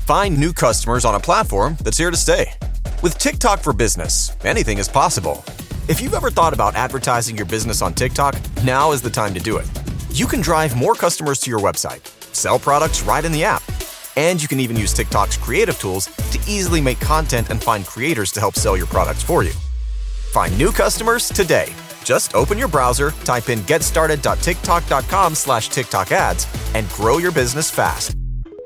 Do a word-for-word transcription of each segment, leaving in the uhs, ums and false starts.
find new customers on a platform that's here to stay. With TikTok for Business, anything is possible. If you've ever thought about advertising your business on TikTok, now is the time to do it. You can drive more customers to your website, sell products right in the app, and you can even use TikTok's creative tools to easily make content and find creators to help sell your products for you. Find new customers today. Just open your browser, type in getstarted.tiktok.com slash TikTok ads, and grow your business fast.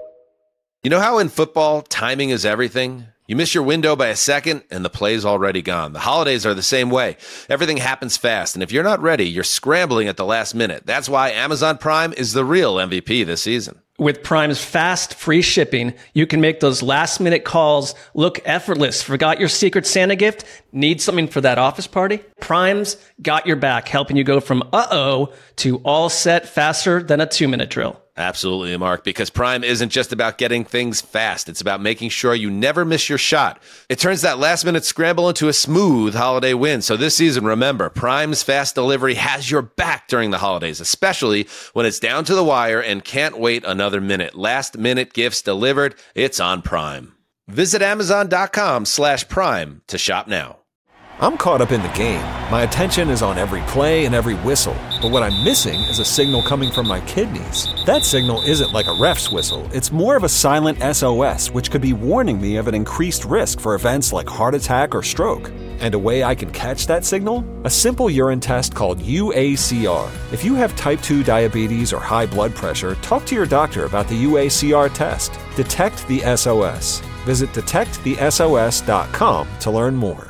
You know how in football, timing is everything? You miss your window by a second, and the play's already gone. The holidays are the same way. Everything happens fast, and if you're not ready, you're scrambling at the last minute. That's why Amazon Prime is the real M V P this season. With Prime's fast, free shipping, you can make those last-minute calls look effortless. Forgot your Secret Santa gift? Need something for that office party? Prime's got your back, helping you go from uh-oh to all set faster than a two-minute drill. Absolutely, Mark, because Prime isn't just about getting things fast. It's about making sure you never miss your shot. It turns that last-minute scramble into a smooth holiday win. So this season, remember, Prime's fast delivery has your back during the holidays, especially when it's down to the wire and can't wait another minute. Last-minute gifts delivered, it's on Prime. Visit amazon.com slash prime to shop now. I'm caught up in the game. My attention is on every play and every whistle. But what I'm missing is a signal coming from my kidneys. That signal isn't like a ref's whistle. It's more of a silent S O S, which could be warning me of an increased risk for events like heart attack or stroke. And a way I can catch that signal? A simple urine test called U A C R. If you have type two diabetes or high blood pressure, talk to your doctor about the U A C R test. Detect the S O S. Visit detect the S O S dot com to learn more.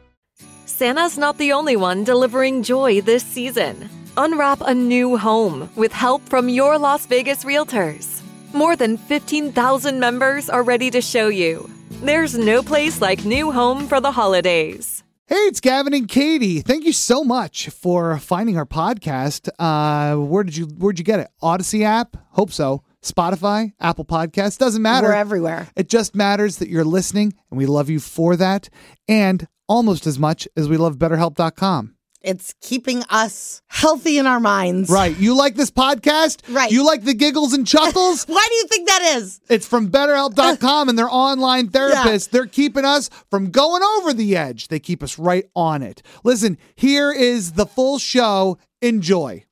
Santa's not the only one delivering joy this season. Unwrap a new home with help from your Las Vegas realtors. More than fifteen thousand members are ready to show you. There's no place like new home for the holidays. Hey, it's Gavin and Katie. Thank you so much for finding our podcast. Uh, where did you where'd you get it? Odyssey app? Hope so. Spotify, Apple Podcasts, doesn't matter. We're everywhere. It just matters that you're listening, and we love you for that. And almost as much as we love better help dot com. It's keeping us healthy in our minds. Right. You like this podcast? Right. You like the giggles and chuckles? Why do you think that is? It's from better help dot com and their online therapists. Yeah. They're keeping us from going over the edge. They keep us right on it. Listen, here is the full show. Enjoy.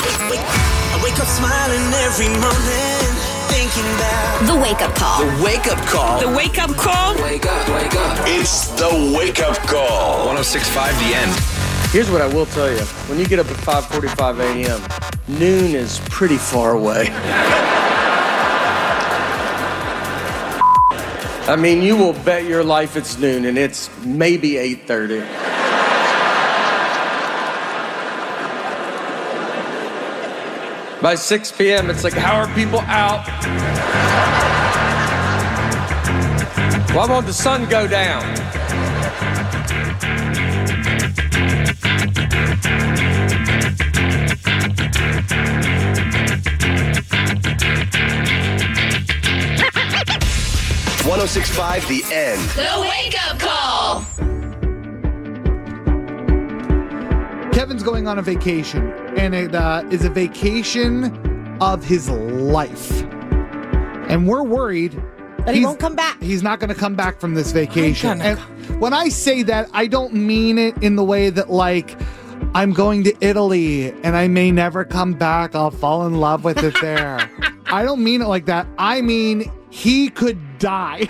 I wake up smiling every morning, thinking about the wake-up call. The wake-up call. The wake-up call. Wake up, wake up. It's the wake-up call. one oh six point five The End. Here's what I will tell you. When you get up at five forty-five a.m., noon is pretty far away. I mean, you will bet your life it's noon, and it's maybe eight thirty. By six p.m., it's like, how are people out? Why won't the sun go down? one oh six point five The End. The wake-up call. Kevin's going on a vacation, and it uh, is a vacation of his life. And we're worried that he won't come back. He's not going to come back from this vacation. And when I say that, I don't mean it in the way that, like, I'm going to Italy and I may never come back. I'll fall in love with it there. I don't mean it like that. I mean, he could die.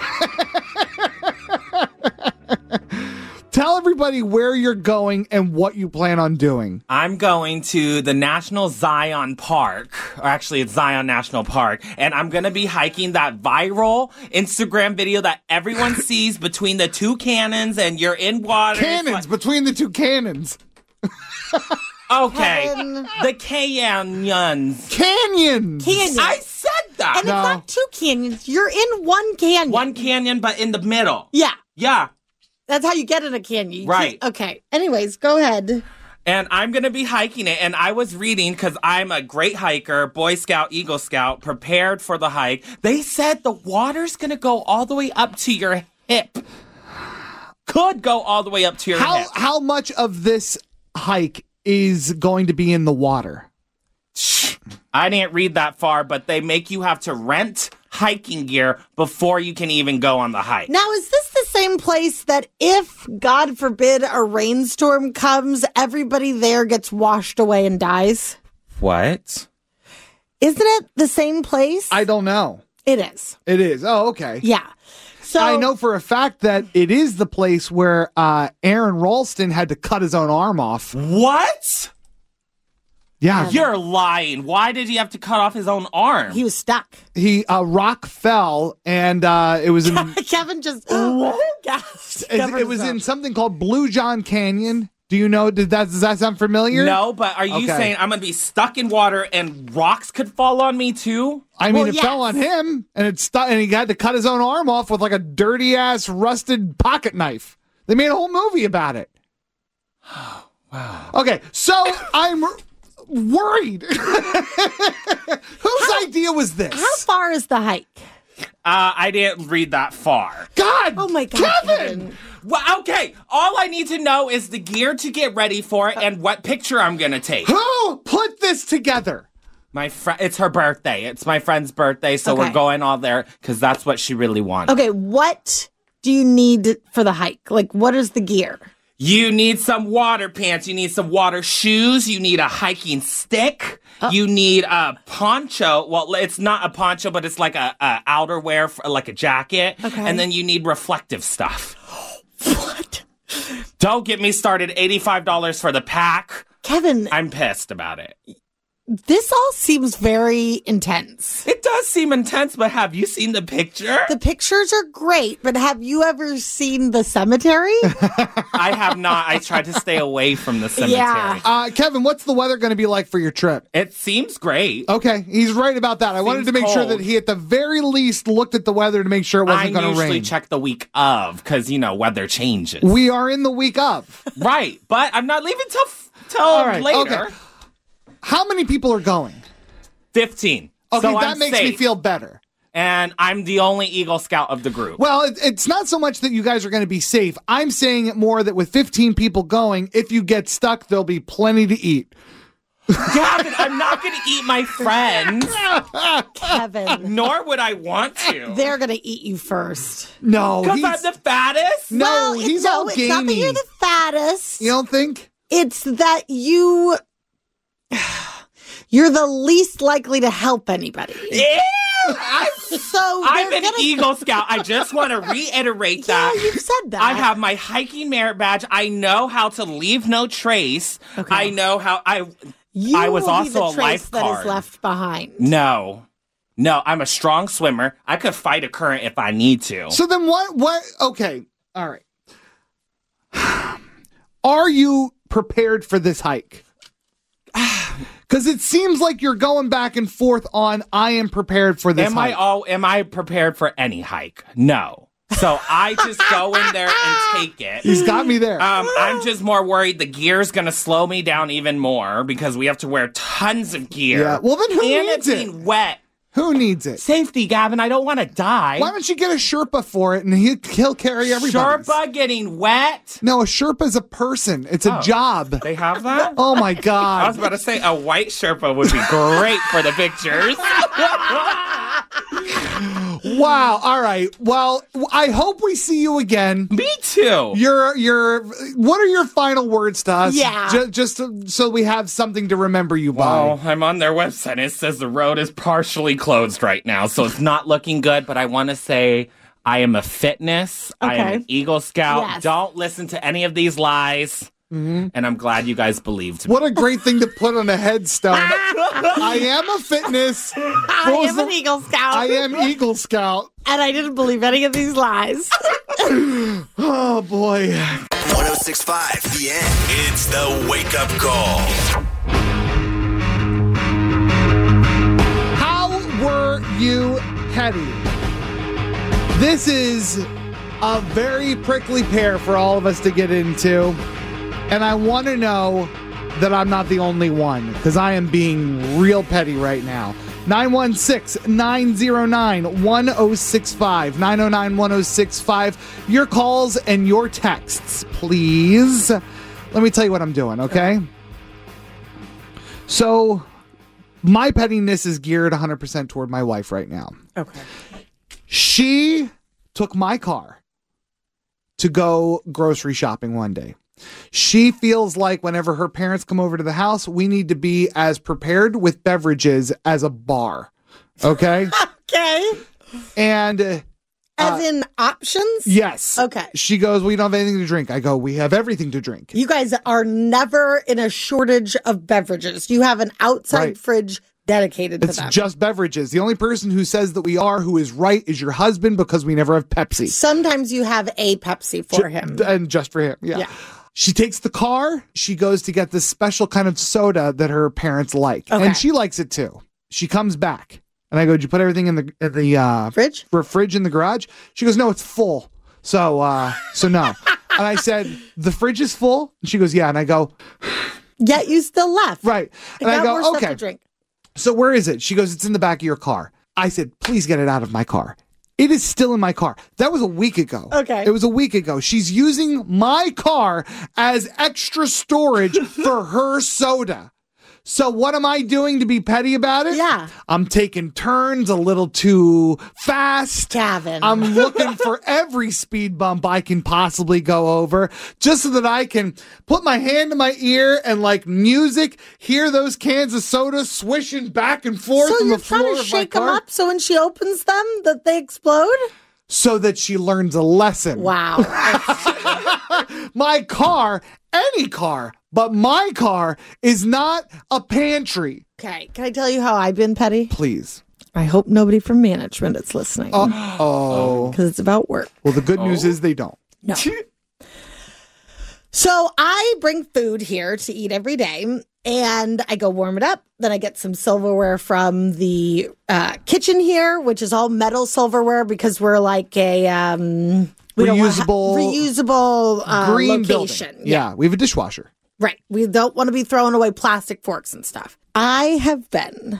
Tell everybody where you're going and what you plan on doing. I'm going to the National Zion Park, or actually it's Zion National Park, and I'm going to be hiking that viral Instagram video that everyone sees between the two cannons, and you're in water. Cannons, like, between the two cannons. Okay, Kevin. The canyons. Canyons. Canyons. I said that. And no. It's not two canyons. You're in one canyon. One canyon, but in the middle. Yeah. Yeah. That's how you get in a canyon. You right. Okay. Anyways, go ahead. And I'm going to be hiking it. And I was reading, because I'm a great hiker, Boy Scout, Eagle Scout, prepared for the hike. They said the water's going to go all the way up to your hip. Could go all the way up to your how, hip. How much of this hike is going to be in the water? I didn't read that far, but they make you have to rent hiking gear before you can even go on the hike. Now, is this the same place that if, God forbid, a rainstorm comes, everybody there gets washed away and dies? What? Isn't it the same place? I don't know. It is. It is. Oh, okay. Yeah. So I know for a fact that it is the place where uh, Aaron Ralston had to cut his own arm off. What? Yeah. You're lying. Why did he have to cut off his own arm? He was stuck. He uh, rock fell, and uh, it was in Kevin just gasped. it, it was in something called Blue John Canyon. Do you know? Did that does that sound familiar? No, but are you Okay. saying I'm going to be stuck in water and rocks could fall on me too? I mean, Well, it yes. fell on him, and it stuck, and he had to cut his own arm off with like a dirty ass rusted pocket knife. They made a whole movie about it. Wow. Okay, so I'm r- worried. Whose idea was this? How far is the hike? Uh, I didn't read that far. God! Oh my God, Kevin! Kevin. Well, okay, all I need to know is the gear to get ready for it and what picture I'm going to take. Who put this together? My friend, it's her birthday. It's my friend's birthday, so Okay. we're going all there because that's what she really wants. Okay, what do you need for the hike? Like, what is the gear? You need some water pants. You need some water shoes. You need a hiking stick. Uh. You need a poncho. Well, it's not a poncho, but it's like a, a outerwear, for, like a jacket. Okay. And then you need reflective stuff. What? Don't get me started. eighty-five dollars for the pack. Kevin, I'm pissed about it. this all seems very intense. It does seem intense, but have you seen the picture? The pictures are great, but have you ever seen the cemetery? I have not. I tried to stay away from the cemetery. Yeah. Uh, Kevin, what's the weather going to be like for your trip? It seems great. Okay, he's right about that. I wanted Seems to make sure cold. that he, at the very least, looked at the weather to make sure it I wasn't going to usually rain. check the week of because, you know, weather changes. We are in the week of. Right, but I'm not leaving till, till All right, later. okay. How many people are going? fifteen. Okay, So that I'm makes me safe. feel better. And I'm the only Eagle Scout of the group. Well, it, it's not so much that you guys are going to be safe. I'm saying it more that with fifteen people going, if you get stuck, there'll be plenty to eat. Gavin, I'm not going to eat my friends, Kevin, nor would I want to. they're going to eat you first. No, Because he's, I'm the fattest? no, well, he's it's, no, all it's not that gamey. you're the fattest. You don't think? It's that you... You're the least likely to help anybody. Ew! I'm, So I'm they're an gonna- Eagle Scout. I just want to reiterate Yeah, that. you've said that. I have my hiking merit badge. I know how to leave no trace. Okay. I know how I... You I was will also be the a trace that lifeguard. is left behind. No. No, I'm a strong swimmer. I could fight a current if I need to. So then what, what, okay, all right. Are you prepared for this hike? Because it seems like you're going back and forth on, I am prepared for this am hike. I all am I prepared for any hike? No. So I just go in there and take it. He's got me there. Um, I'm just more worried the gear's gonna slow me down even more because we have to wear tons of gear. Yeah, well, then who and needs it's it? being wet. Who needs it? Safety, Gavin. I don't want to die. Why don't you get a Sherpa for it and he, he'll carry everybody? Sherpa getting wet. No, a Sherpa's a person. It's a Oh. job. They have that. Oh my I was God. about to say a white Sherpa would be great for the pictures. Wow. All right. Well, I hope we see you again. Me too. Your, your, what are your final words to us? Yeah. Ju- just so, so we have something to remember you by. Well, I'm on their website. It says the road is partially closed right now, so it's not looking good. But I want to say I am a fitness. I am Okay. an Eagle Scout. Yes. Don't listen to any of these lies. And I'm glad you guys believed me. What a great thing to put on a headstone. I am a fitness. I What was am the- an Eagle Scout. I am Eagle Scout. And I didn't believe any of these lies. Oh boy. one oh six point five The End. It's the wake up call. How were you petty? This is a very prickly pear for all of us to get into. And I want to know that I'm not the only one because I am being real petty right now. nine one six, nine oh nine, one oh six five. nine oh nine, one oh six five. Your calls and your texts, please. Let me tell you what I'm doing, okay? So, my pettiness is geared one hundred percent toward my wife right now. Okay. She took my car to go grocery shopping one day. She feels like whenever her parents come over to the house, we need to be as prepared with beverages as a bar. Okay? Okay. And... Uh, As in options? Yes. Okay. She goes, we don't have anything to drink. I go, we have everything to drink. You guys are never in a shortage of beverages. You have an outside Right. fridge dedicated to It's them. just beverages. The only person who says that we are, who is right, is your husband because we never have Pepsi. Sometimes you have a Pepsi for Ju- him. And just for him. Yeah. Yeah. She takes the car. She goes to get this special kind of soda that her parents like. Okay. And she likes it too. She comes back. And I go, did you put everything in the in the uh, fridge? For fridge in the garage? She goes, no, it's full. So, uh, so no. And I said, the fridge is full? And she goes, yeah. And I go, Yet you still left. right. I And I got more go, stuff okay. to drink. So where is it? She goes, it's in the back of your car. I said, please get it out of my car. It is still in my car. That was a week ago. Okay. It was a week ago. She's using my car as extra storage for her soda. So what am I doing to be petty about it? Yeah. I'm taking turns a little too fast. Gavin. I'm looking for every speed bump I can possibly go over just so that I can put my hand to my ear and like music, hear those cans of soda swishing back and forth So on you're the floor trying to of my shake them car up so when she opens them that they explode? so that she learns a lesson. Wow. My car, any car, but my car is not a pantry. Okay. Can I tell you how I've been petty? Please. I hope nobody from management is listening. Uh-oh. Because it's about work. Well, the good news is they don't. No. So I bring food here to eat every day and I go warm it up. Then I get some silverware from the uh, kitchen here, which is all metal silverware because we're like a um, we don't want ha- Reusable- reusable uh, Green location. building. Yeah, we have a dishwasher. Right. We don't want to be throwing away plastic forks and stuff. I have been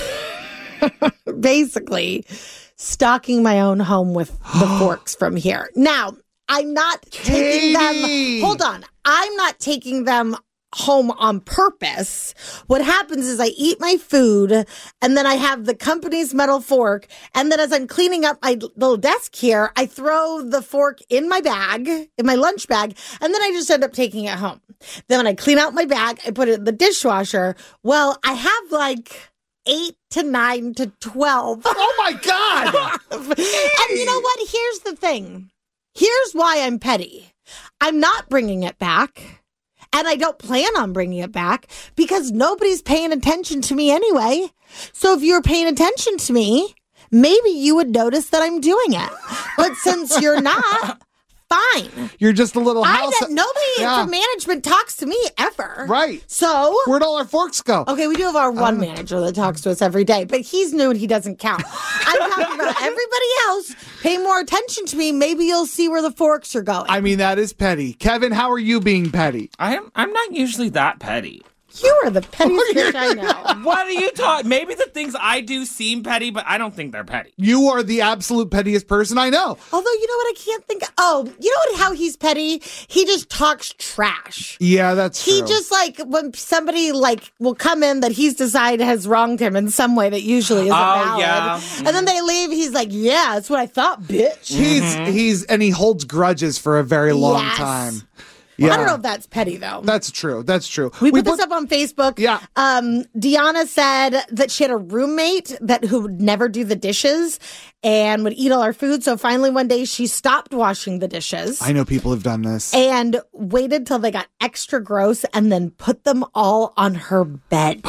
basically stocking my own home with the forks from here. Now, I'm not taking Katie! them. Hold on. I'm not taking them home on purpose. What happens is I eat my food and then I have the company's metal fork. And then as I'm cleaning up my little desk here, I throw the fork in my bag, in my lunch bag, and then I just end up taking it home. Then when I clean out my bag, I put it in the dishwasher. Well, I have like eight to nine to twelve. Oh my God. And you know what? Here's the thing. Here's why I'm petty. I'm not bringing it back. And I don't plan on bringing it back because nobody's paying attention to me anyway. So if you're paying attention to me, maybe you would notice that I'm doing it. But since you're not, fine. You're just a little I house. don't- nobody Yeah. from management talks to me ever. Right. So Where'd all our forks go? okay, we do have our one manager that talks to us every day, but he's new and he doesn't count. I'm talking about everybody else. Pay more attention to me. Maybe you'll see where the forks are going. I mean, that is petty. Kevin, how are you being petty? I'm I'm not usually that petty. You are the pettiest bitch I know. What are you talking? Maybe the things I do seem petty, but I don't think they're petty. You are the absolute pettiest person I know. Although, you know what? I can't think. Oh, you know what? How he's petty? He just talks trash. Yeah, that's He true. just like when somebody like will come in that he's decided has wronged him in some way that usually isn't Oh, valid, yeah. and then they leave. He's like, "Yeah, that's what I thought, bitch." He's he's and he holds grudges for a very long Yes. time. Well, Yeah, I don't know if that's petty though. that's true. That's true. We, put, this up on Facebook. Yeah. Um, Deanna said that she had a roommate that who would never do the dishes and would eat all our food. So finally one day she stopped washing the dishes I know people have done this. and waited till they got extra gross and then put them all on her bed.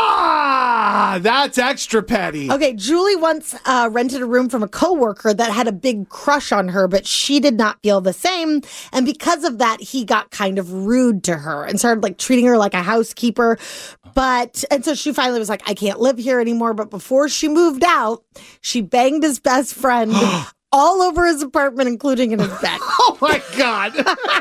Ah, that's extra petty. Okay, Julie once uh, rented a room from a coworker that had a big crush on her, but she did not feel the same. And because of that, he got kind of rude to her and started like treating her like a housekeeper. But, and so she finally was like, I can't live here anymore. But before she moved out, she banged his best friend all over his apartment, including in his bed. Oh my God.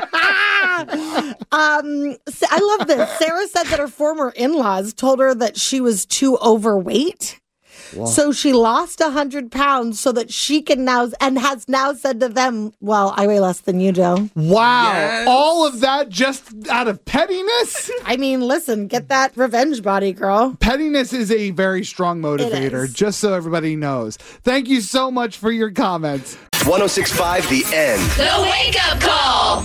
Um, so I love this. Sarah said that her former in-laws told her that she was too overweight. So she lost one hundred pounds so that she can now, and has now said to them, well, I weigh less than you do. Wow. Yes. All of that just out of pettiness? I mean, listen, get that revenge body, girl. Pettiness is a very strong motivator, is. just so everybody knows. Thank you so much for your comments. one oh six point five The End. The Wake Up Call.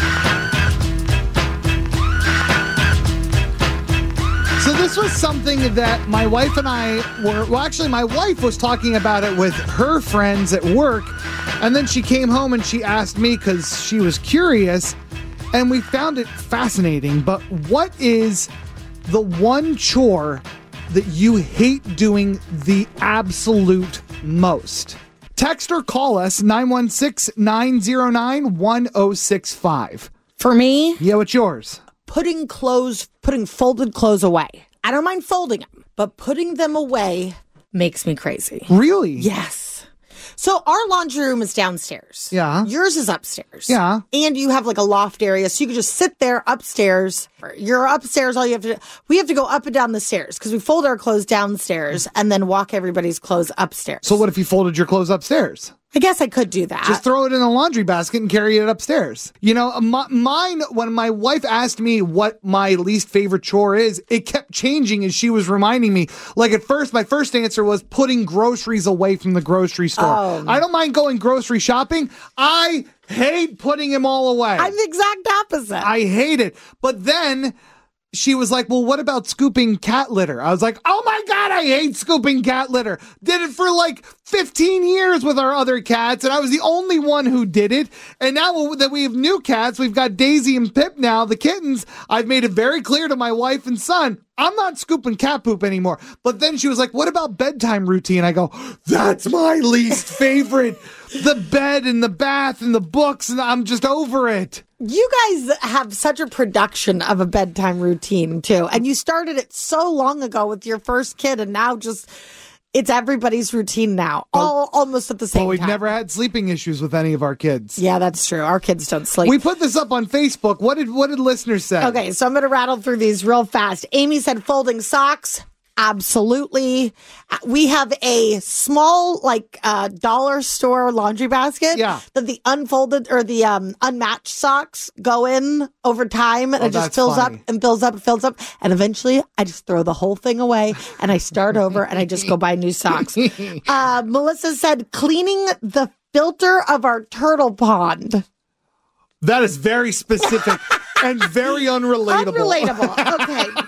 So this was something that my wife and I were, well, actually my wife was talking about it with her friends at work, and then she came home and she asked me because she was curious, and we found it fascinating. But what is the one chore that you hate doing the absolute most? Text or call us nine one six, nine oh nine, one oh six five. For me, Yeah, what's yours? putting clothes, putting folded clothes away. I don't mind folding them, but putting them away makes me crazy. Really? Yes. So our laundry room is downstairs. Yeah. Yours is upstairs. Yeah. And you have like a loft area, so you can just sit there upstairs. You're upstairs, all you have to do, we have to go up and down the stairs because we fold our clothes downstairs and then walk everybody's clothes upstairs. So what if you folded your clothes upstairs? I guess I could do that. Just throw it in a laundry basket and carry it upstairs. You know, my, mine, when my wife asked me what my least favorite chore is, it kept changing as she was reminding me. Like at first, my first answer was putting groceries away from the grocery store. Oh. I don't mind going grocery shopping. I hate putting them all away. I'm the exact opposite. I hate it. But then she was like, well, what about scooping cat litter? I was like, oh my God, I hate scooping cat litter. Did it for like fifteen years with our other cats, and I was the only one who did it. And now that we have new cats, we've got Daisy and Pip now, the kittens. I've made it very clear to my wife and son, I'm not scooping cat poop anymore. But then she was like, what about bedtime routine? I go, that's my least favorite. The bed and the bath and the books, and I'm just over it. You guys have such a production of a bedtime routine, too. And you started it so long ago with your first kid, and now just, it's everybody's routine now, all almost at the same Well, we've time. never had sleeping issues with any of our kids. Yeah, that's true. Our kids don't sleep. We put this up on Facebook. What did what did listeners say? Okay, so I'm going to rattle through these real fast. Amy said folding socks. Absolutely. We have a small, like, uh, dollar store laundry basket. Yeah. That the unfolded or the um, unmatched socks go in over time. And Oh, it just that's fills funny. up and fills up and fills up. And eventually I just throw the whole thing away and I start over and I just go buy new socks. Uh, Melissa said cleaning the filter of our turtle pond. That is very specific and very unrelatable. Unrelatable. Okay.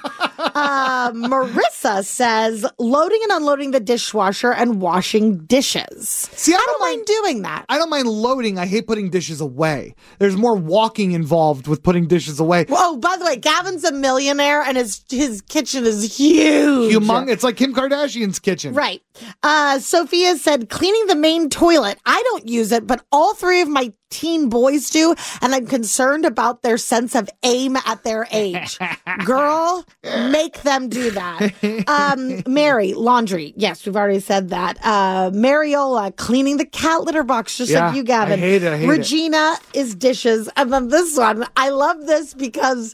Uh, Marissa says loading and unloading the dishwasher and washing dishes. See, I I don't don't mind doing that. I don't mind loading. I hate putting dishes away. There's more walking involved with putting dishes away. Oh, by the way, Gavin's a millionaire and his his kitchen is huge. Humong- it's like Kim Kardashian's kitchen. Right. Uh, Sophia said cleaning the main toilet. I don't use it, but all three of my teen boys do, and I'm concerned about their sense of aim at their age. Girl, make them do that. Um, Mary, laundry. Yes, we've already said that. Uh, Mariola, cleaning the cat litter box, just Yeah, like you, Gavin. I hate it, I hate it. Regina is dishes. And then this one, I love this because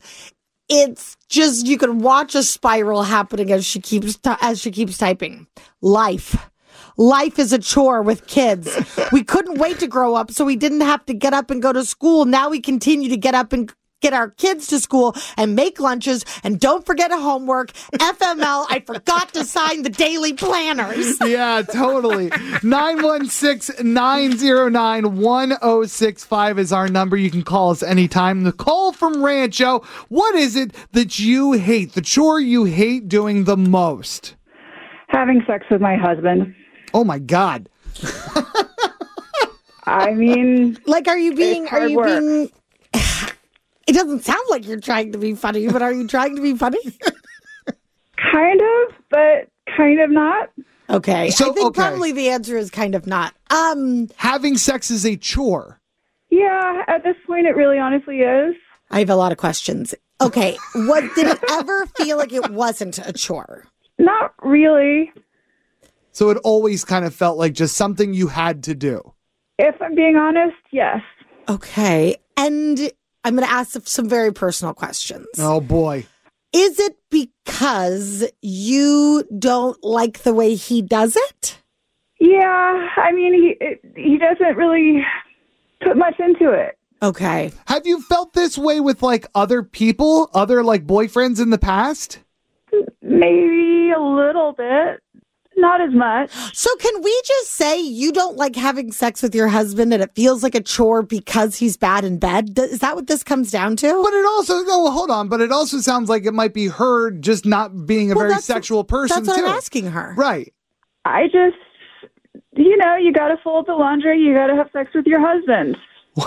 it's just, you can watch a spiral happening as she keeps, t- as she keeps typing. Life. Life is a chore with kids. We couldn't wait to grow up, so we didn't have to get up and go to school. Now we continue to get up and get our kids to school and make lunches. And don't forget a homework. F M L, I forgot to sign the daily planners. Yeah, totally. nine one six, nine oh nine, one oh six five is our number. You can call us anytime. Nicole from Rancho, what is it that you hate, the chore you hate doing the most? Having sex with my husband. Oh, my God. I mean, like, are you being, it's are hard you work. being, it doesn't sound like you're trying to be funny, but are you trying to be funny? Kind of, but kind of not. Okay. So, I think okay. probably the answer is kind of not. Um, Having sex is a chore. Yeah, at this point, it really honestly is. I have a lot of questions. Okay. What did it ever feel like it wasn't a chore? Not really. So it always kind of felt like just something you had to do. If I'm being honest, yes. Okay. And I'm going to ask some very personal questions. Oh, boy. Is it because you don't like the way he does it? Yeah, I mean, he he doesn't really put much into it. Okay. Have you felt this way with like other people, other like boyfriends in the past? Maybe a little bit. Not as much. So can we just say you don't like having sex with your husband and it feels like a chore because he's bad in bed? Is that what this comes down to? But it also, no, hold on. But it also sounds like it might be her just not being a Well, very that's- sexual person, That's what too. I'm asking her. Right. I just, you know, you got to fold the laundry. You got to have sex with your husband. Well,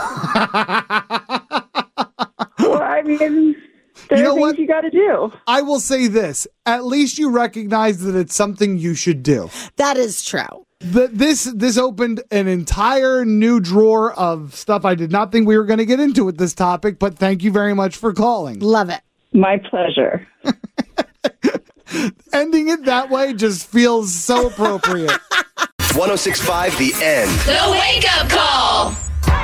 I mean, there You know are things what? you got to do. I will say this. At least you recognize that it's something you should do. That is true. The, this this opened an entire new drawer of stuff I did not think we were going to get into with this topic, but thank you very much for calling. Love it. My pleasure. Ending it that way just feels so appropriate. one oh six point five The End. The Wake Up Call.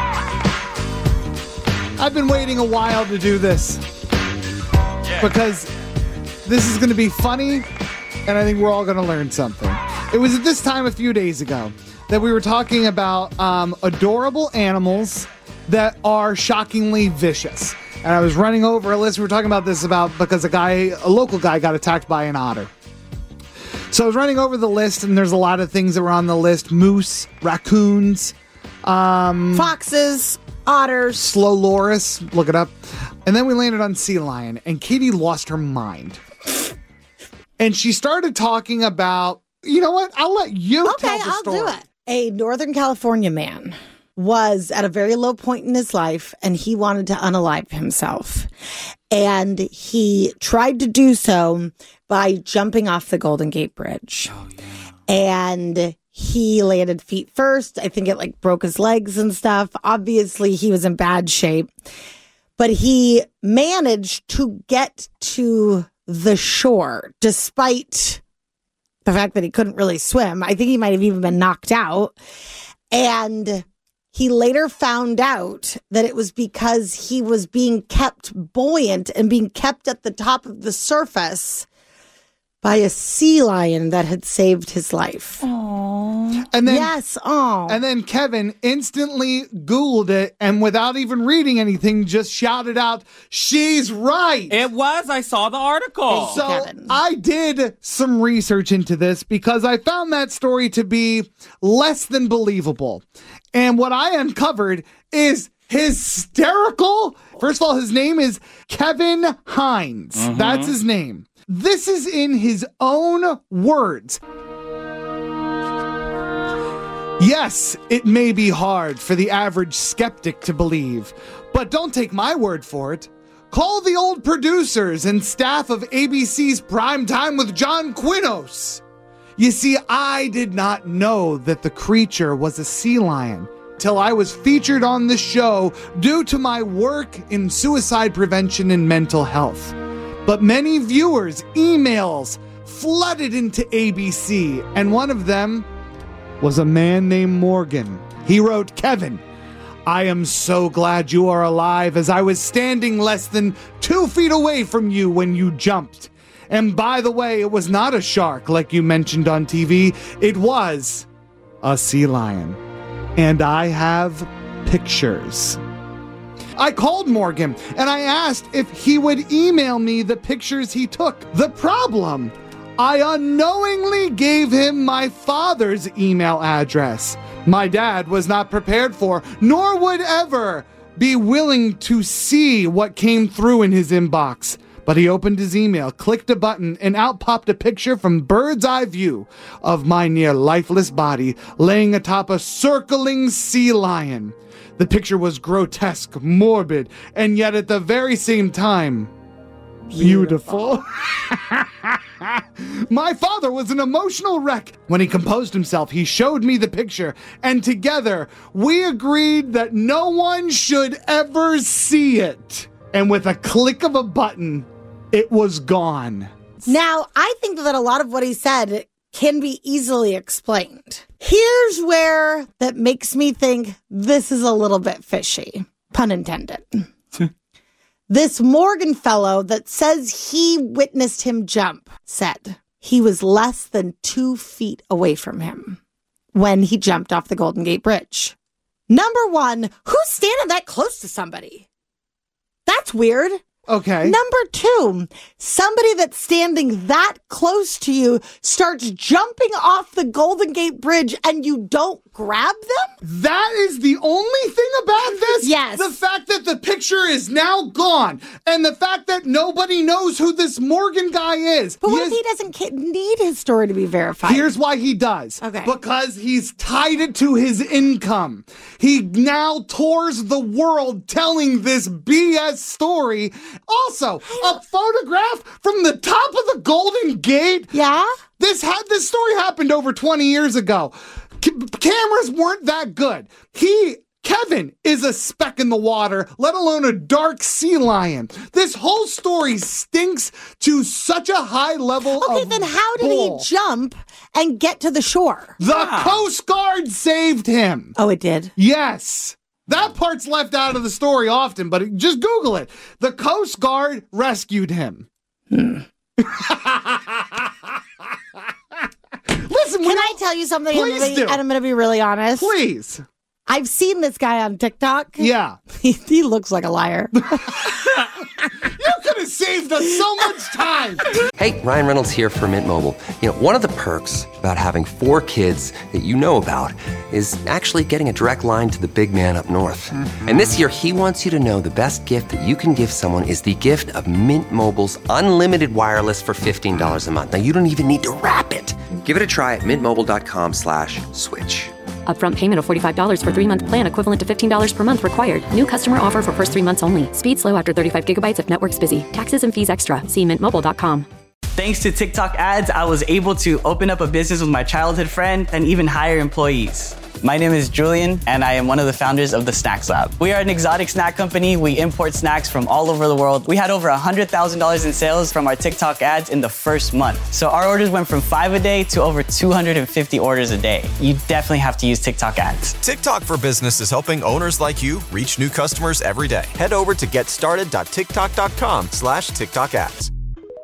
I've been waiting a while to do this because this is going to be funny, and I think we're all going to learn something. It was at this time a few days ago that we were talking about um, adorable animals that are shockingly vicious. And I was running over a list. We were talking about this about because a guy, a local guy, got attacked by an otter. So I was running over the list, and there's a lot of things that were on the list: moose, raccoons, um, foxes, otters, slow loris. Look it up. And then we landed on sea lion, and Katie lost her mind. And she started talking about, you know what? I'll let you okay, tell the I'll story. do it. A Northern California man was at a very low point in his life, and he wanted to unalive himself. And he tried to do so by jumping off the Golden Gate Bridge. Oh, yeah. And he landed feet first. I think it like broke his legs and stuff. Obviously, he was in bad shape. But he managed to get to the shore despite the fact that he couldn't really swim. I think he might have even been knocked out. And he later found out that it was because he was being kept buoyant and being kept at the top of the surface by a sea lion that had saved his life. Aww. And then, yes, oh. And then Kevin instantly Googled it and without even reading anything, just shouted out, "She's right." It was. I saw the article. So Kevin. I did some research into this because I found that story to be less than believable. And what I uncovered is hysterical. First of all, his name is Kevin Hines. Mm-hmm. That's his name. This is in his own words. Yes, it may be hard for the average skeptic to believe, but don't take my word for it. Call the old producers and staff of A B C's Prime Time with John Quinos. You see, I did not know that the creature was a sea lion till I was featured on the show due to my work in suicide prevention and mental health. But many viewers' emails flooded into A B C, and one of them was a man named Morgan. He wrote, "Kevin, I am so glad you are alive, as I was standing less than two feet away from you when you jumped. And by the way, it was not a shark like you mentioned on T V. It was a sea lion. And I have pictures." I called Morgan and I asked if he would email me the pictures he took. The problem, I unknowingly gave him my father's email address. My dad was not prepared for, nor would ever be willing to see what came through in his inbox. But he opened his email, clicked a button, and out popped a picture from bird's eye view of my near lifeless body laying atop a circling sea lion. The picture was grotesque, morbid, and yet at the very same time, beautiful. My father was an emotional wreck. When he composed himself, he showed me the picture, and together we agreed that no one should ever see it. And with a click of a button, it was gone. Now, I think that a lot of what he said can be easily explained. Here's where that makes me think this is a little bit fishy, pun intended. This Morgan fellow that says he witnessed him jump said he was less than two feet away from him when he jumped off the Golden Gate Bridge. Number one, who's standing that close to somebody? That's weird. Okay. Number two, somebody that's standing that close to you starts jumping off the Golden Gate Bridge and you don't grab them? That is the only thing about this? Yes. The fact that the picture is now gone and the fact that nobody knows who this Morgan guy is. But He what is- if he doesn't ki- need his story to be verified? Here's why he does. Okay. Because he's tied it to his income. He now tours the world telling this B S story. Also, a photograph from the top of the Golden Gate. Yeah? This had this story happened over twenty years ago. C- cameras weren't that good. He Kevin is a speck in the water, let alone a dark sea lion. This whole story stinks to such a high level Okay, of then how did bull. he jump and get to the shore? The Coast Guard saved him. Oh, it did? Yes. That part's left out of the story often, but it, just Google it. The Coast Guard rescued him. Hmm. Listen, Can I tell you something? Please I'm gonna be, do. And I'm going to be really honest. Please. I've seen this guy on TikTok. Yeah. He, he looks like a liar. You could have saved us so much time. Hey, Ryan Reynolds here for Mint Mobile. You know, one of the perks about having four kids that you know about is actually getting a direct line to the big man up north. Mm-hmm. And this year, he wants you to know the best gift that you can give someone is the gift of Mint Mobile's unlimited wireless for fifteen dollars a month. Now, you don't even need to wrap it. Give it a try at mintmobile.com slash switch. Upfront payment of forty-five dollars for three-month plan equivalent to fifteen dollars per month required. New customer offer for first three months only. Speed slow after thirty-five gigabytes if network's busy. Taxes and fees extra. See mint mobile dot com. Thanks to TikTok ads, I was able to open up a business with my childhood friend and even hire employees. My name is Julian, and I am one of the founders of the Snacks Lab. We are an exotic snack company. We import snacks from all over the world. We had over one hundred thousand dollars in sales from our TikTok ads in the first month. So our orders went from five a day to over two hundred fifty orders a day. You definitely have to use TikTok ads. TikTok for Business is helping owners like you reach new customers every day. Head over to getstarted.tiktok.com slash TikTok ads.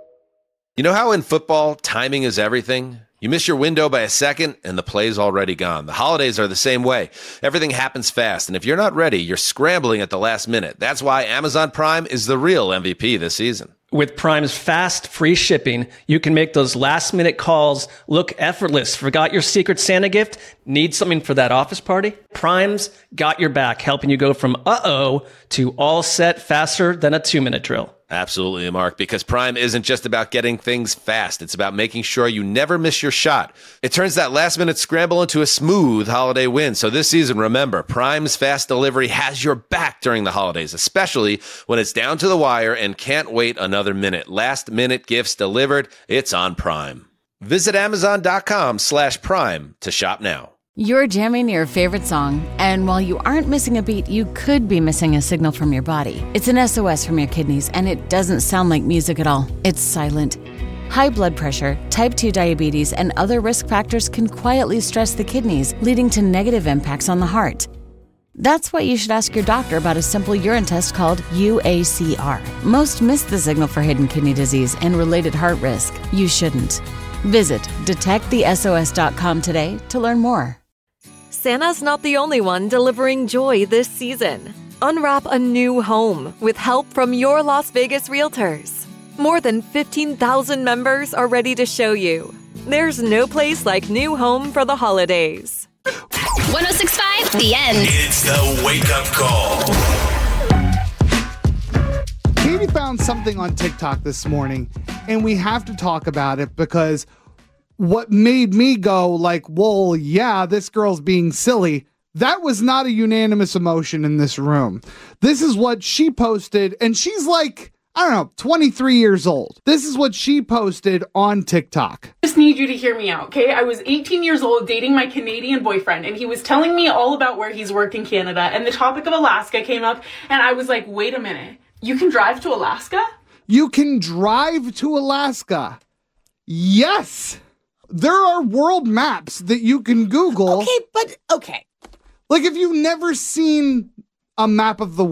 You know how in football, timing is everything? You miss your window by a second, and the play's already gone. The holidays are the same way. Everything happens fast, and if you're not ready, you're scrambling at the last minute. That's why Amazon Prime is the real M V P this season. With Prime's fast, free shipping, you can make those last-minute calls look effortless. Forgot your Secret Santa gift? Need something for that office party? Prime's got your back, helping you go from uh-oh to all set faster than a two-minute drill. Absolutely, Mark, because Prime isn't just about getting things fast. It's about making sure you never miss your shot. It turns that last-minute scramble into a smooth holiday win. So this season, remember, Prime's fast delivery has your back during the holidays, especially when it's down to the wire and can't wait another minute. Last-minute gifts delivered, it's on Prime. Visit amazon.com slash prime to shop now. You're jamming your favorite song, and while you aren't missing a beat, you could be missing a signal from your body. It's an S O S from your kidneys, and it doesn't sound like music at all. It's silent. High blood pressure, type two diabetes, and other risk factors can quietly stress the kidneys, leading to negative impacts on the heart. That's why you should ask your doctor about a simple urine test called U A C R. Most miss the signal for hidden kidney disease and related heart risk. You shouldn't. Visit detect the S O S dot com today to learn more. Santa's not the only one delivering joy this season. Unwrap a new home with help from your Las Vegas realtors. More than fifteen thousand members are ready to show you. There's no place like new home for the holidays. one oh six point five, The End. It's the wake-up call. Katie found something on TikTok this morning, and we have to talk about it because what made me go like, well, yeah, this girl's being silly. That was not a unanimous emotion in this room. This is what she posted, and she's like, I don't know, twenty-three years old. This is what she posted on TikTok. I just need you to hear me out, okay? I was eighteen years old dating my Canadian boyfriend, and he was telling me all about where he's worked in Canada, and the topic of Alaska came up, and I was like, wait a minute, you can drive to Alaska? You can drive to Alaska. Yes. There are world maps that you can Google. Okay, but okay. Like if you've never seen a map of the world,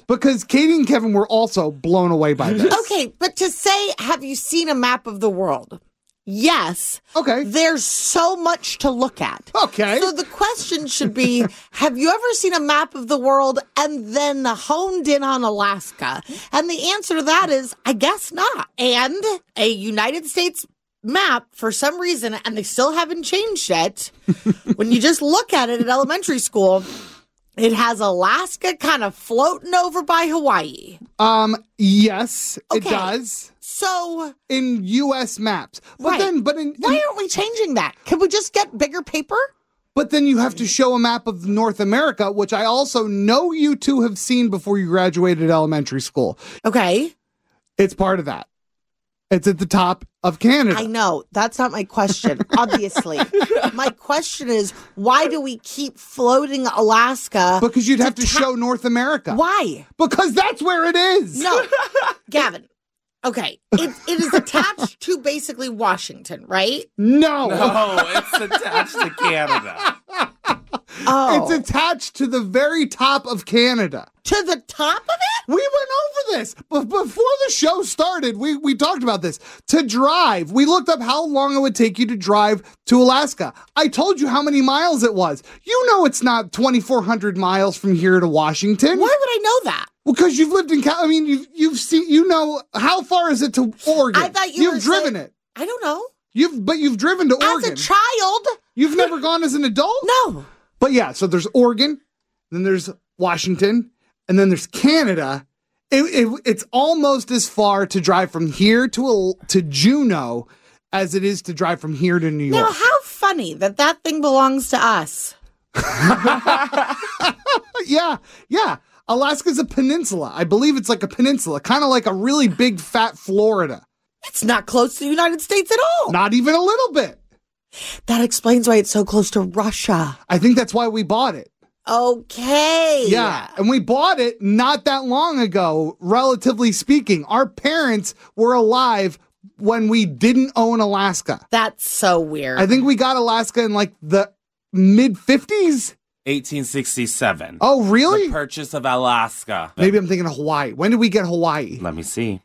because Katie and Kevin were also blown away by this. Okay, but to say, have you seen a map of the world? Yes. Okay. There's so much to look at. Okay. So the question should be, have you ever seen a map of the world and then honed in on Alaska? And the answer to that is, I guess not. And a United States map, for some reason, and they still haven't changed it, when you just look at it at elementary school, it has Alaska kind of floating over by Hawaii. Um, yes, Okay. it does. So in U S maps. But right. then but in, in why aren't we changing that? Can we just get bigger paper? But then you have to show a map of North America, which I also know you two have seen before you graduated elementary school. Okay. It's part of that. It's at the top of Canada. I know. That's not my question, obviously. My question is, why do we keep floating Alaska? Because you'd to have to ta- show North America. Why? Because that's where it is. No. Gavin. Okay. It, it is attached to basically Washington, right? No. No, it's attached to Canada. Oh. It's attached to the very top of Canada. To the top of it? We went over this. But before the show started, we, we talked about this. To drive, we looked up how long it would take you to drive to Alaska. I told you how many miles it was. You know it's not twenty-four hundred miles from here to Washington. Why would I know that? Because you've lived in Cal- I mean, you've, you've seen, you know, how far is it to Oregon? I thought you You've were driven saying- it. I don't know. You've, but you've driven to Oregon. As a child. You've never gone as an adult? No. But yeah, so there's Oregon, then there's Washington, and then there's Canada. It, it, it's almost as far to drive from here to a, to Juneau as it is to drive from here to New York. Now, how funny that that thing belongs to us. yeah, yeah. Alaska's a peninsula. I believe it's like a peninsula, kind of like a really big fat Florida. It's not close to the United States at all. Not even a little bit. That explains why it's so close to Russia. I think that's why we bought it. Okay. Yeah, and we bought it not that long ago, relatively speaking. Our parents were alive when we didn't own Alaska. That's so weird. I think we got Alaska in like the mid fifties. eighteen sixty-seven. Oh, really? The purchase of Alaska. Maybe I'm thinking of Hawaii. When did we get Hawaii? Let me see.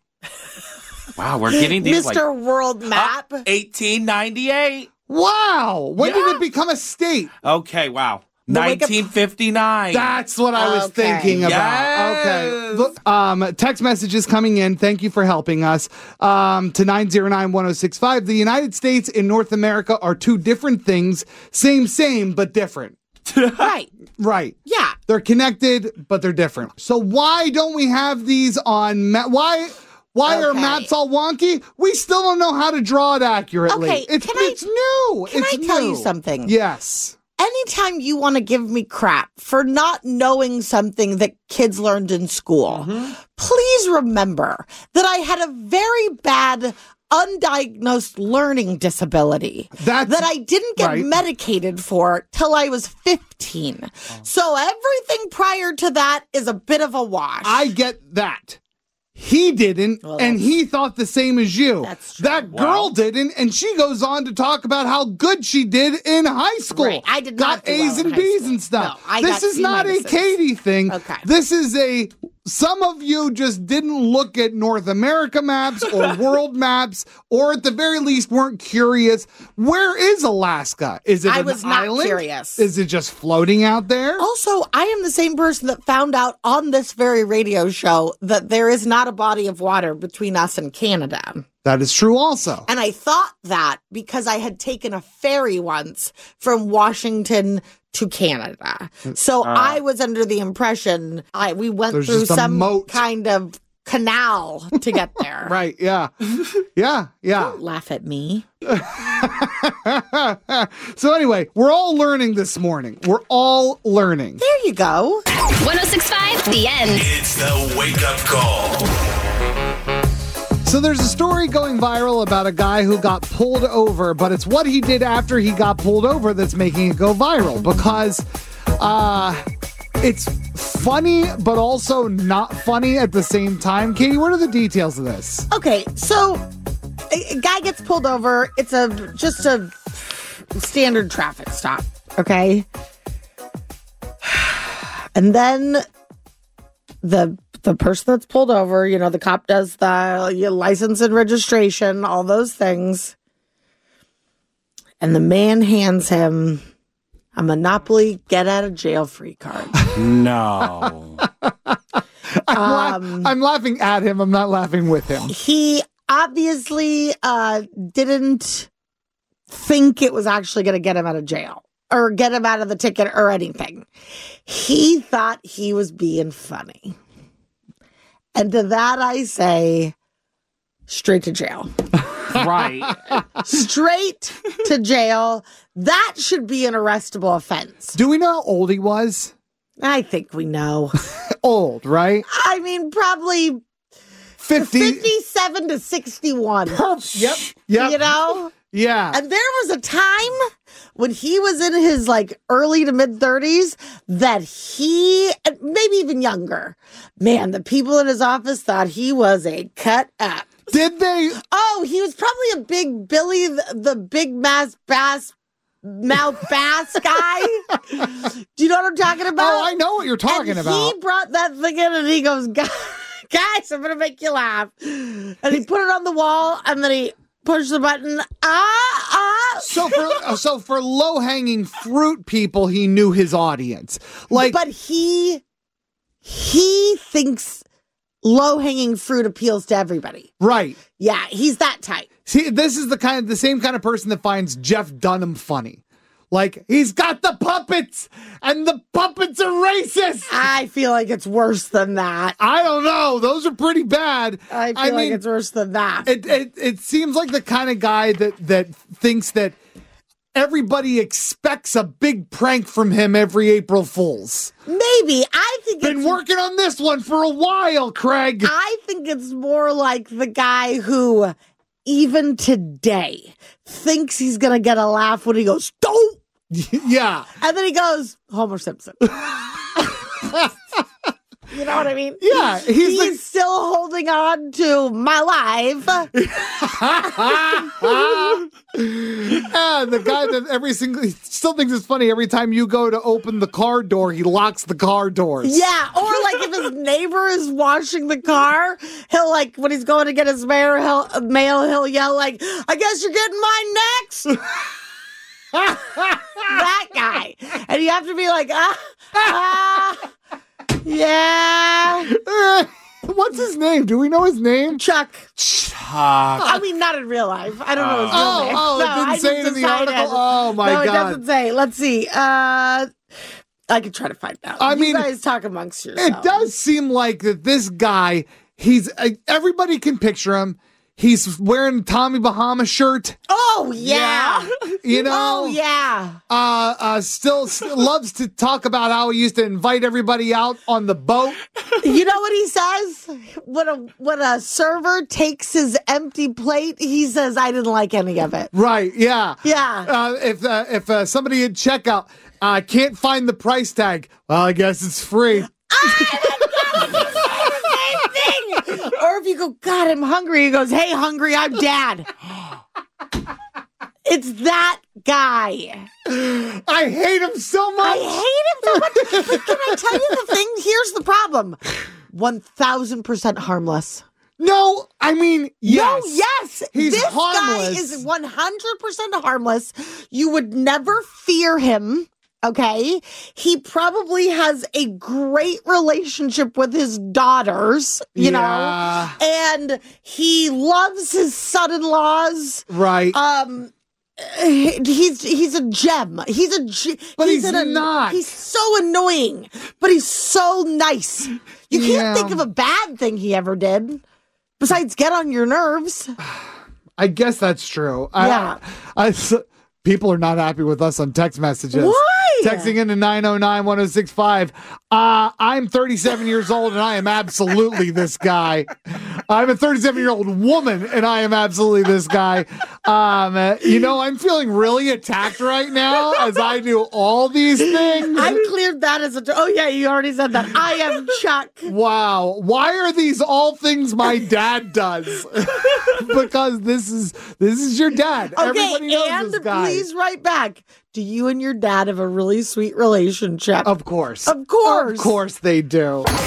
Wow, we're getting these Mister like World Map. uh, eighteen ninety-eight. Wow. When Yeah. did it become a state? Okay, wow. The wake up- nineteen fifty-nine. That's what I was Okay. thinking about. Yes. Okay. Look, um, text messages coming in. Thank you for helping us. Um, to nine zero nine one oh six five. The United States and North America are two different things. Same, same, but different. Right. Right. Yeah. They're connected, but they're different. So why don't we have these on ma- why why are Okay. maps all wonky? We still don't know how to draw it accurately. Okay, It's can I- it's new. Can it's I tell you new. something? Yes. Anytime you want to give me crap for not knowing something that kids learned in school, please remember that I had a very bad undiagnosed learning disability That's that I didn't get right. medicated for till I was fifteen. So everything prior to that is a bit of a wash. I get that. He didn't, Well, and that's- he thought the same as you. That's true. That girl didn't, and she goes on to talk about how good she did in high school. Right. I did got not do A's well in and high B's school. and stuff. No, I this got is C not a minuses. Katie thing. Okay. This is a. Some of you just didn't look at North America maps or world maps, or at the very least weren't curious. Where is Alaska? Is it I an was not island? curious. Is it just floating out there? Also, I am the same person that found out on this very radio show that there is not a body of water between us and Canada. That is true also. And I thought that because I had taken a ferry once from Washington to Canada. So Uh. I was under the impression I we went There's through just a some moat. kind of canal to get there. Right, yeah. Yeah, yeah. Don't laugh at me. So anyway, we're all learning this morning. We're all learning. There you go. one oh six point five, The End. It's the wake up call. So there's a story going viral about a guy who got pulled over, but it's what he did after he got pulled over that's making it go viral, because uh, it's funny, but also not funny at the same time. Katie, what are the details of this? Okay, so a, a guy gets pulled over. It's a just a standard traffic stop, okay? And then the the person that's pulled over, you know, the cop does the your license and registration, all those things. And the man hands him a Monopoly get out of jail free card. No. I'm, la- Um, I'm laughing at him. I'm not laughing with him. He obviously uh, didn't think it was actually going to get him out of jail or get him out of the ticket or anything. He thought he was being funny. And to that I say, straight to jail. Right. Straight to jail. That should be an arrestable offense. Do we know how old he was? I think we know. Old, right? I mean, probably fifty fifty-seven to sixty-one. Yep. Yep. You know? Yeah. And there was a time when he was in his like early to mid thirties that he, maybe even younger, man, the people in his office thought he was a cut up. Did they? Oh, he was probably a big Billy, the, the big mass bass mouth bass guy. Do you know what I'm talking about? Oh, I know what you're talking and about. He brought that thing in and he goes, guys, I'm going to make you laugh. And he put it on the wall and then he pushed the button. Ah, ah. So for so for low hanging fruit people, he knew his audience. Like, but he he thinks low hanging fruit appeals to everybody. Right. Yeah, he's that type. See, this is the kind of the same kind of person that finds Jeff Dunham funny. Like, he's got the puppets, and the puppets are racist. I feel like it's worse than that. I don't know. Those are pretty bad. I feel I like mean, it's worse than that. It, it it seems like the kind of guy that that thinks that everybody expects a big prank from him every April Fool's. Maybe. I think Been it's, working on this one for a while, Craig. I think it's more like the guy who, even today, thinks he's going to get a laugh when he goes, don't. Yeah. And then he goes, Homer Simpson. You know what I mean? Yeah. He's, He's the- still holding on to my life. Yeah, the guy that every single, he still thinks it's funny every time you go to open the car door, he locks the car doors. Yeah, or like if his neighbor is washing the car, he'll like, when he's going to get his mail, he'll, mail, he'll yell like, I guess you're getting mine next. That guy. And you have to be like, ah, ah, yeah. What's his name? Do we know his name? Chuck. Chuck. I mean, not in real life. I don't know his real Oh, name. oh, it No, didn't I say just it in the decided- article? Oh, my no, it God. doesn't say. Let's see. Uh, I could try to find out. I you mean, guys talk amongst yourselves. It does seem like that this guy, he's, uh, everybody can picture him. He's wearing a Tommy Bahama shirt. Oh, yeah. You know? Oh, yeah. Uh, uh, still, still loves to talk about how he used to invite everybody out on the boat. You know what he says? When a when a server takes his empty plate, he says, I didn't like any of it. Right, yeah. Yeah. Uh, if uh, if uh, somebody at checkout uh, can't find the price tag, well, I guess it's free. Or if you go, God, I'm hungry, he goes, hey, hungry, I'm dad. It's that guy. I hate him so much. I hate him so much. But can I tell you the thing? Here's the problem. one thousand percent harmless. No, I mean, yes. No, yes. He's this harmless. guy is one hundred percent harmless. You would never fear him. Okay. He probably has a great relationship with his daughters, you Yeah. know, and he loves his son-in-laws. Right. Um, he's, he's a gem. He's a, ge- But he's an- not. He's so annoying, but he's so nice. You can't Yeah. think of a bad thing he ever did besides get on your nerves. I guess that's true. Yeah. I, I, s- people are not happy with us on text messages. Why? Texting into nine oh nine, one oh six five. Uh, I'm thirty-seven years old and I am absolutely this guy. I'm a thirty-seven-year-old woman and I am absolutely this guy. Um, uh, you know, I'm feeling really attacked right now as I do all these things. I cleared that as a. Oh yeah, you already said that. I am Chuck. Wow. Why are these all things my dad does? Because this is this is your dad. Okay, Everybody knows and this guy. please write back. Do you and your dad have a really sweet relationship? Of course. Of course. Of course they do. one oh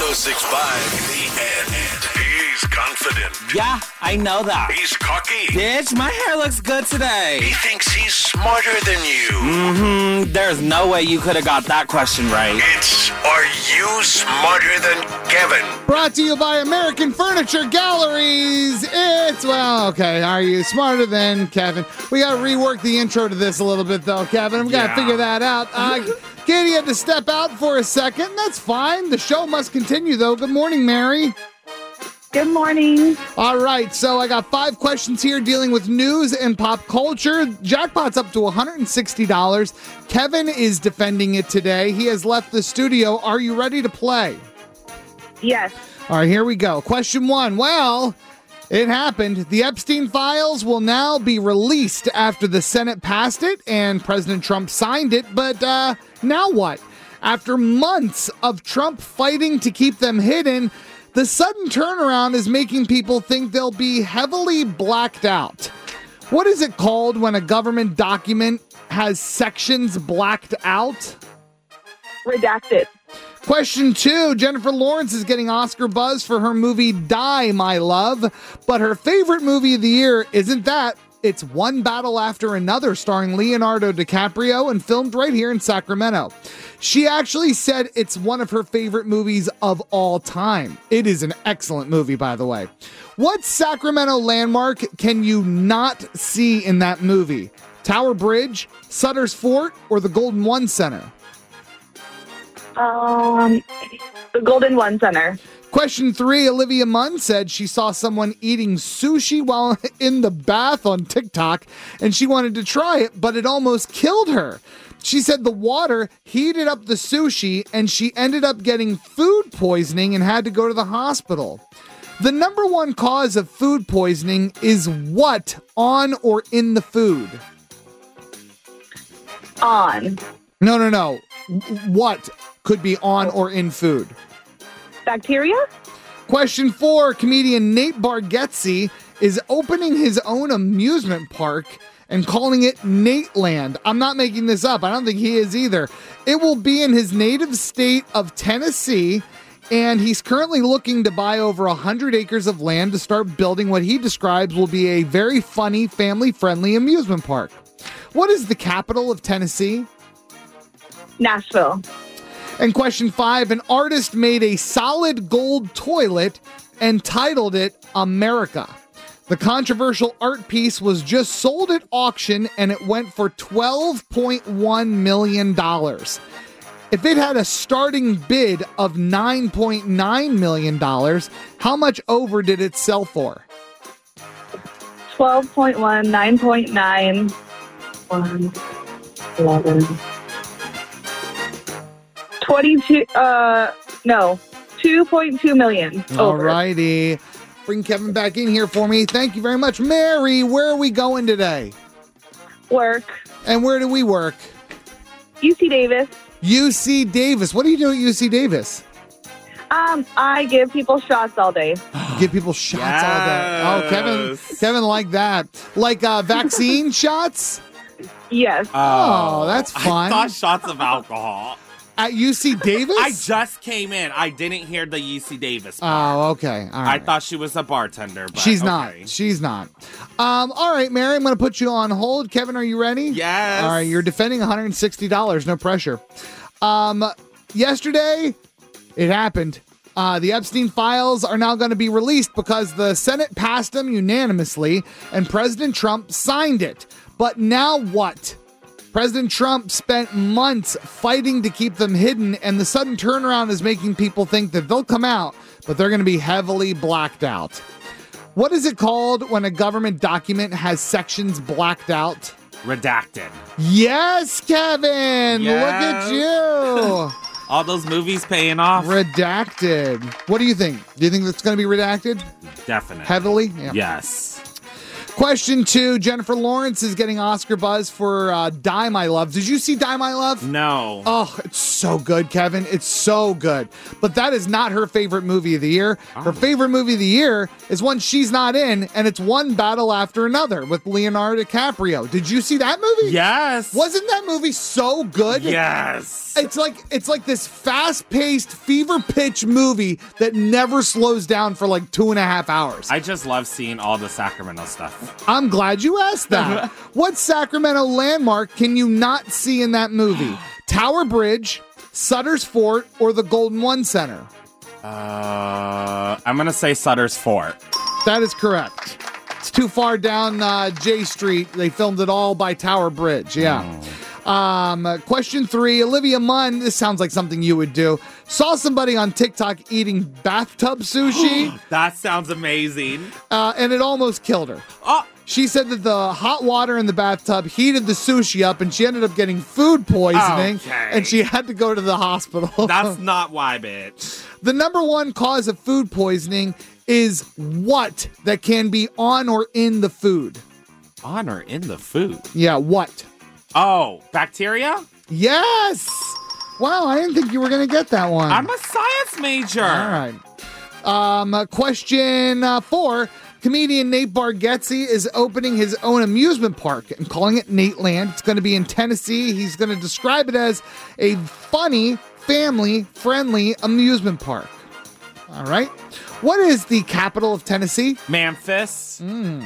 oh six point five, The End. He's confident. Yeah, I know that. He's cocky. Bitch, my hair looks good today. He thinks he's smarter than you. Mm-hmm. There's no way you could have got that question right. It's Are You Smarter Than Kevin? Brought to you by American Furniture Galleries. It's, well, okay. Are you smarter than Kevin? We got to rework the intro to this a little bit, though, Kevin. We got to Yeah. figure that out. Uh, Katie had to step out for a second. That's fine. The show must continue, though. Good morning, Mary. Good morning. All right, so I got five questions here dealing with news and pop culture. Jackpot's up to one hundred sixty dollars. Kevin is defending it today. He has left the studio. Are you ready to play? Yes. All right, here we go. Question one. Well, it happened. The Epstein files will now be released after the Senate passed it and President Trump signed it. But uh, now what? After months of Trump fighting to keep them hidden, the sudden turnaround is making people think they'll be heavily blacked out. What is it called when a government document has sections blacked out? Redacted. Question two, Jennifer Lawrence is getting Oscar buzz for her movie Die, My Love, but her favorite movie of the year isn't that. It's One Battle After Another, starring Leonardo DiCaprio and filmed right here in Sacramento. She actually said it's one of her favorite movies of all time. It is an excellent movie, by the way. What Sacramento landmark can you not see in that movie? Tower Bridge, Sutter's Fort, or the Golden One Center? Um, the Golden One Center. Question three, Olivia Munn said she saw someone eating sushi while in the bath on TikTok, and she wanted to try it, but it almost killed her. She said the water heated up the sushi, and she ended up getting food poisoning and had to go to the hospital. The number one cause of food poisoning is what on or in the food? On. No, no, no. What could be on or in food? Bacteria? Question four, comedian Nate Bargatze is opening his own amusement park and calling it Nateland. I'm not making this up. I don't think he is either. It will be in his native state of Tennessee, and he's currently looking to buy over one hundred acres of land to start building what he describes will be a very funny, family-friendly amusement park. What is the capital of Tennessee? Nashville. And question five, an artist made a solid gold toilet and titled it America. The controversial art piece was just sold at auction and it went for twelve point one million dollars. If it had a starting bid of nine point nine million dollars, how much over did it sell for? twelve point one, nine point nine, one, eleven. twenty-two, uh, no, two point two million. All righty. Bring Kevin back in here for me. Thank you very much. Mary, where are we going today? Work. And where do we work? U C Davis. U C Davis. What do you do at U C Davis? Um, I give people shots all day. Give people shots Yes. all day. Oh, Kevin, Kevin like that. Like uh, vaccine shots? Yes. Oh, that's fun. I thought shots of alcohol. At U C Davis? I just came in. I didn't hear the U C Davis part. Oh, okay. All right. I thought she was a bartender, but She's okay. not. She's not. Um, all right, Mary, I'm going to put you on hold. Kevin, are you ready? Yes. All right, you're defending one hundred sixty dollars. No pressure. Um, yesterday, it happened. Uh, the Epstein files are now going to be released because the Senate passed them unanimously and President Trump signed it. But now what? President Trump spent months fighting to keep them hidden, and the sudden turnaround is making people think that they'll come out, but they're going to be heavily blacked out. What is it called when a government document has sections blacked out? Redacted. Yes, Kevin! Yes. Look at you! All those movies paying off. Redacted. What do you think? Do you think that's going to be redacted? Definitely. Heavily? Yeah. Yes. Question two, Jennifer Lawrence is getting Oscar buzz for uh, Die, My Love. Did you see Die, My Love? No. Oh, it's so good, Kevin. It's so good. But that is not her favorite movie of the year. Oh. Her favorite movie of the year is one she's not in, and it's One Battle After Another with Leonardo DiCaprio. Did you see that movie? Yes. Wasn't that movie so good? Yes. It's like it's like this fast-paced, fever-pitch movie that never slows down for like two and a half hours. I just love seeing all the Sacramento stuff. I'm glad you asked that. What Sacramento landmark can you not see in that movie? Tower Bridge, Sutter's Fort, or the Golden One Center? Uh, I'm going to say Sutter's Fort. That is correct. It's too far down uh, J Street. They filmed it all by Tower Bridge. Yeah. Mm. Um, question three, Olivia Munn, this sounds like something you would do, saw somebody on TikTok eating bathtub sushi. That sounds amazing. Uh, and it almost killed her. Oh. She said that the hot water in the bathtub heated the sushi up and she ended up getting food poisoning. Okay. And she had to go to the hospital. That's not why, bitch. The number one cause of food poisoning is what that can be on or in the food? On or in the food? Yeah, what? Oh, bacteria? Yes! Wow, I didn't think you were going to get that one. I'm a science major. All right. Um, uh, question uh, four. Comedian Nate Bargatze is opening his own amusement park and calling it Nate Land. It's going to be in Tennessee. He's going to describe it as a funny, family-friendly amusement park. All right. What is the capital of Tennessee? Memphis. Mm.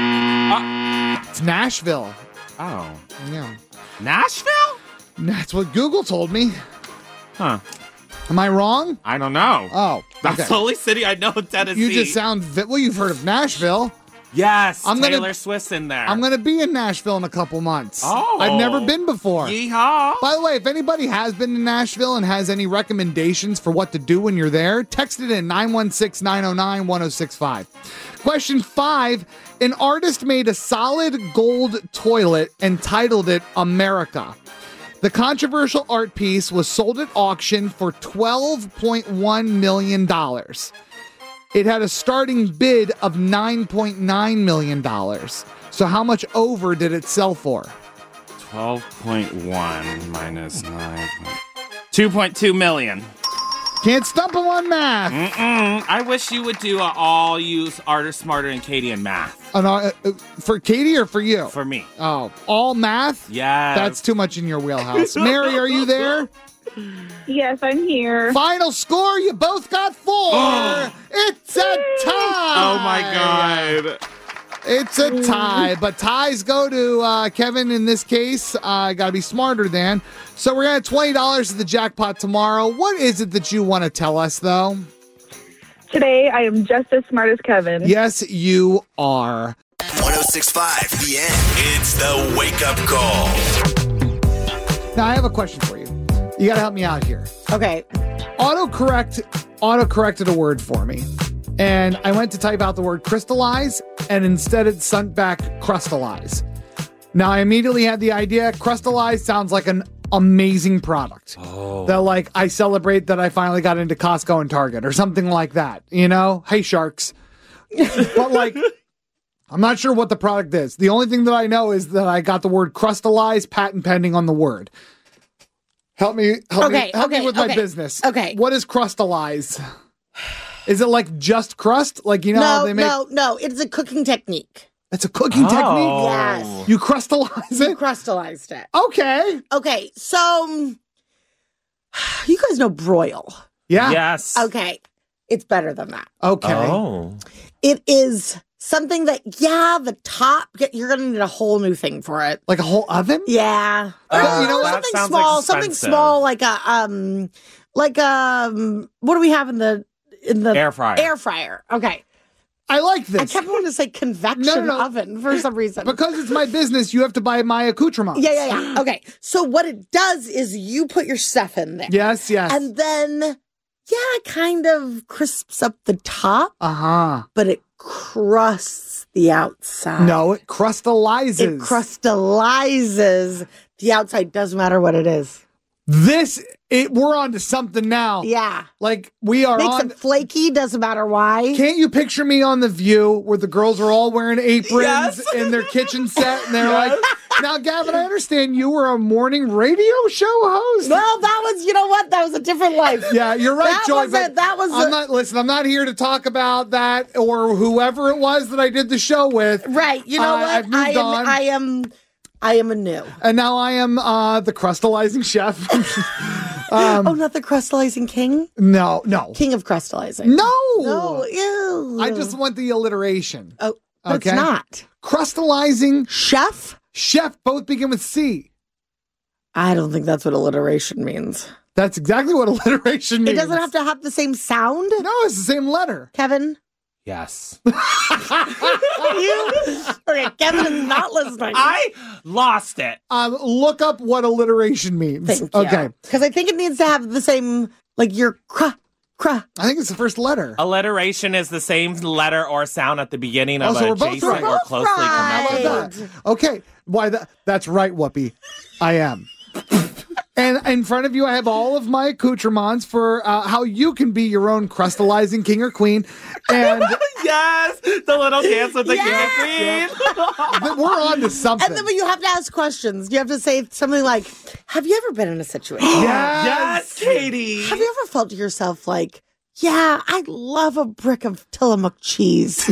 Uh, it's Nashville. Oh. Yeah. Nashville? That's what Google told me. Huh. Am I wrong? I don't know. Oh. That's okay. the only city I know in Tennessee. You just sound... Well, you've heard of Nashville. Yes. I'm Taylor gonna, Swift's in there. I'm going to be in Nashville in a couple months. Oh. I've never been before. Yeehaw. By the way, if anybody has been to Nashville and has any recommendations for what to do when you're there, text it in nine one six, nine oh nine, one oh six five. Question five. An artist made a solid gold toilet and titled it America. The controversial art piece was sold at auction for twelve point one million dollars. It had a starting bid of nine point nine million dollars. So how much over did it sell for? twelve point one minus nine. two point two million. Can't stump him on math. Mm-mm. I wish you would do a all use Arter Smarter and Katie in math. An, uh, uh, for Katie or for you? For me. Oh, all math? Yes. That's too much in your wheelhouse. Mary, are you there? Yes, I'm here. Final score, you both got four. It's a tie. Oh my God. It's a tie, but ties go to uh, Kevin in this case. Uh, got to be smarter than. So we're going to have twenty dollars at the jackpot tomorrow. What is it that you want to tell us, though? Today, I am just as smart as Kevin. Yes, you are. one oh six point five The End. It's the Wake Up Call. Now, I have a question for you. You got to help me out here. Okay. Autocorrect, autocorrected a word for me. And I went to type out the word crystallize, and instead it sent back crystallize. Now, I immediately had the idea, crystallize sounds like an amazing product. Oh. That, like, I celebrate that I finally got into Costco and Target or something like that. You know? Hey, sharks. But, like, I'm not sure what the product is. The only thing that I know is that I got the word crystallize, patent pending on the word. Help me, help Okay, me, help okay, me with okay. my business. Okay. What is crystallize? Is it like just crust? Like, you know, how No, they make... no, no. It's a cooking technique. It's a cooking Oh. technique? Yes. You crystallize You it? crystallized it. Okay. Okay, so um, you guys know broil. Yeah. Yes. Okay, it's better than that. Okay. Oh. It is something that, yeah, the top, you're going to need a whole new thing for it. Like a whole oven? Yeah. Uh, Or, you know or what? That something sounds small, something expensive. small like a, um, like um, what do we have in the, in the Air fryer. Air fryer. Okay. I like this. I kept wanting to say convection No, no, no. oven for some reason. Because it's my business, you have to buy my accoutrements. Yeah, yeah, yeah. Okay. So what it does is you put your stuff in there. Yes, yes. And then, yeah, it kind of crisps up the top, Uh-huh. but it crusts the outside. No, it crystallizes. It crystallizes the outside. Doesn't matter what it is. This it we're on to something now. Yeah. Like we are Makes on it flaky, doesn't matter why. Can't you picture me on The View where the girls are all wearing aprons Yes. in their kitchen set and they're Yes. like, now Gavin, I understand you were a morning radio show host. Well, that was, you know what? That was a different life. Yeah, you're right, that Joy. Was but a, that was I'm a, not listen, I'm not here to talk about that or whoever it was that I did the show with. right. You know Uh, what? I've moved I am, on. I am I am a new. And now I am uh, the crystallizing chef. um, oh, not the crystallizing king? No, no. King of crystallizing. No. No, ew. I just want the alliteration. Oh, but okay? it's not. Crystallizing Chef? chef both begin with C. I don't think that's what alliteration means. That's exactly what alliteration means. It doesn't have to have the same sound? No, it's the same letter. Kevin? Yes. you? Okay, Kevin is not listening. I lost it. Um, look up what alliteration means. Thank you. Okay. Because I think it needs to have the same, like your cra, cra. I think it's the first letter. Alliteration is the same letter or sound at the beginning of Oh, so a we're both adjacent right. or We're closely both connected right. word. That. Okay. Why that? That's right, Whoopi. I am. And in front of you, I have all of my accoutrements for uh, how you can be your own crystallizing king or queen. And Yes, the little dance with the Yes. king and queen. we're on to something. And then when you have to ask questions, you have to say something like, have you ever been in a situation? yes. Yes, Katie. Have you ever felt to yourself like, yeah, I love a brick of Tillamook cheese?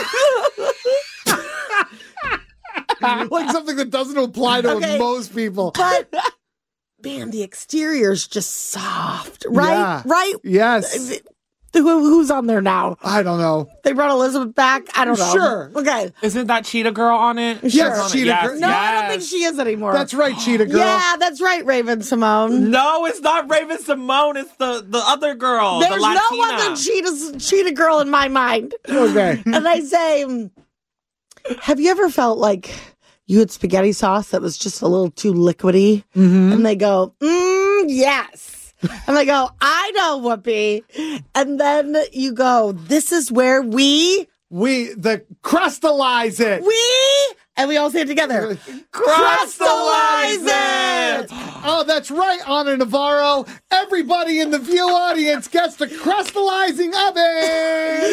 Like something that doesn't apply to Okay. most people. But, man, the exterior's just soft, right? Yeah. Right? Yes. Who, who's on there now? I don't know. They brought Elizabeth back? I don't know. Sure. Okay. Isn't that Cheetah Girl on it? Yes, She's on it. Cheetah Yes, Girl. No, I don't yes. think she is anymore. That's right, Cheetah Girl. Yeah, that's right, Raven Simone. No, it's not Raven Simone. It's the, the other girl, There's the Latina. no other cheetah, cheetah girl in my mind. Okay. And I say, have you ever felt like you had spaghetti sauce that was just a little too liquidy? Mm-hmm. And they go, mm, yes. And I go, I know, Whoopi. And then you go, this is where we, We, the crystallize it. we, and we all say it together. Crystallize it. Oh, that's right, Ana Navarro. Everybody in the View audience gets the crystallizing oven.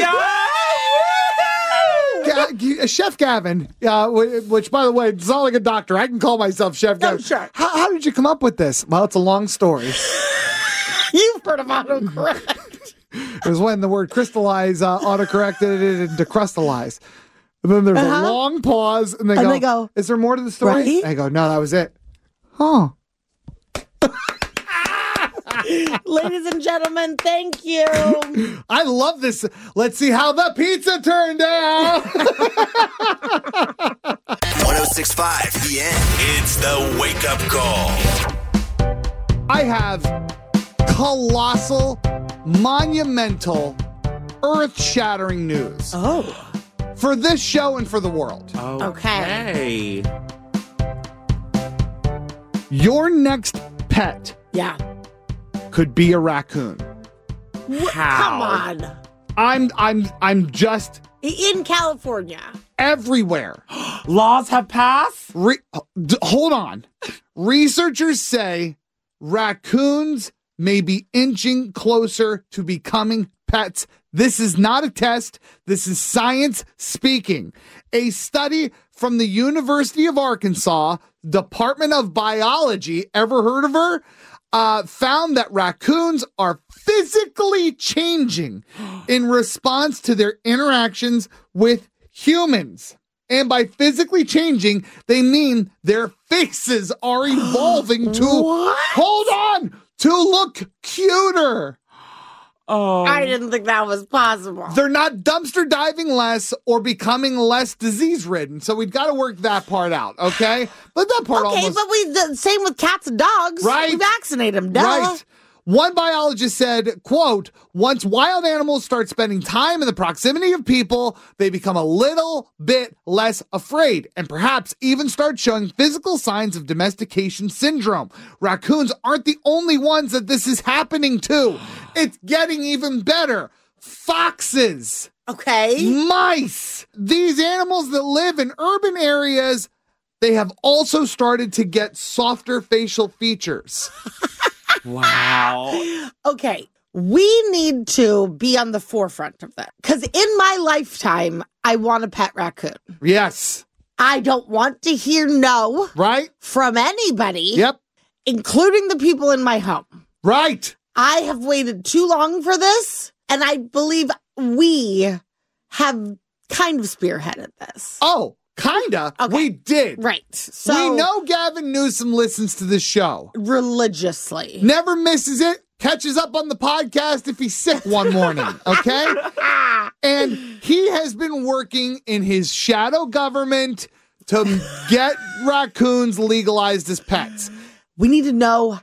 Ga- G- Chef Gavin, uh, w- which, by the way, it's not like a doctor. I can call myself Chef Gavin. Oh, sure. How, how did you come up with this? Well, it's a long story. You've heard of autocorrect. It was when the word crystallize uh, autocorrected it into crystallize. And then there's Uh-huh. a long pause, and they And go, they go, is there more to the story? right? I go, no, that was it. Huh. Ladies and gentlemen, thank you. I love this. Let's see how the pizza turned out. one oh six point five The End. It's the wake up call. I have colossal, monumental, earth-shattering news Oh, for this show and for the world. okay. Your next pet Yeah. could be a raccoon. Come on. I'm I'm I'm just In California. everywhere. Laws have passed? Re- d- hold on. Researchers say raccoons may be inching closer to becoming pets. This is not a test. This is science speaking. A study from the University of Arkansas, Department of Biology, ever heard of her? Uh, found that raccoons are physically changing in response to their interactions with humans. And by physically changing, they mean their faces are evolving to, What? hold on, to look cuter. Oh. I didn't think that was possible. They're not dumpster diving less or becoming less disease ridden. So we've got to work that part out, okay? But that part Okay, almost. but we the same with cats and dogs. Right. We vaccinate them. Duh. Right. One biologist said, quote, once wild animals start spending time in the proximity of people, they become a little bit less afraid and perhaps even start showing physical signs of domestication syndrome. Raccoons aren't the only ones that this is happening to. It's getting even better. Foxes. Okay. Mice. These animals that live in urban areas, they have also started to get softer facial features. Wow. Okay. We need to be on the forefront of that. Because in my lifetime, I want a pet raccoon. Yes. I don't want to hear no. Right. From anybody. Yep. Including the people in my home. Right. I have waited too long for this. And I believe we have kind of spearheaded this. Oh, kinda. Okay. We did. Right. So we know Gavin Newsom listens to this show. Religiously. Never misses it. Catches up on the podcast if he's sick one morning, okay? And he has been working in his shadow government to get raccoons legalized as pets. We need to know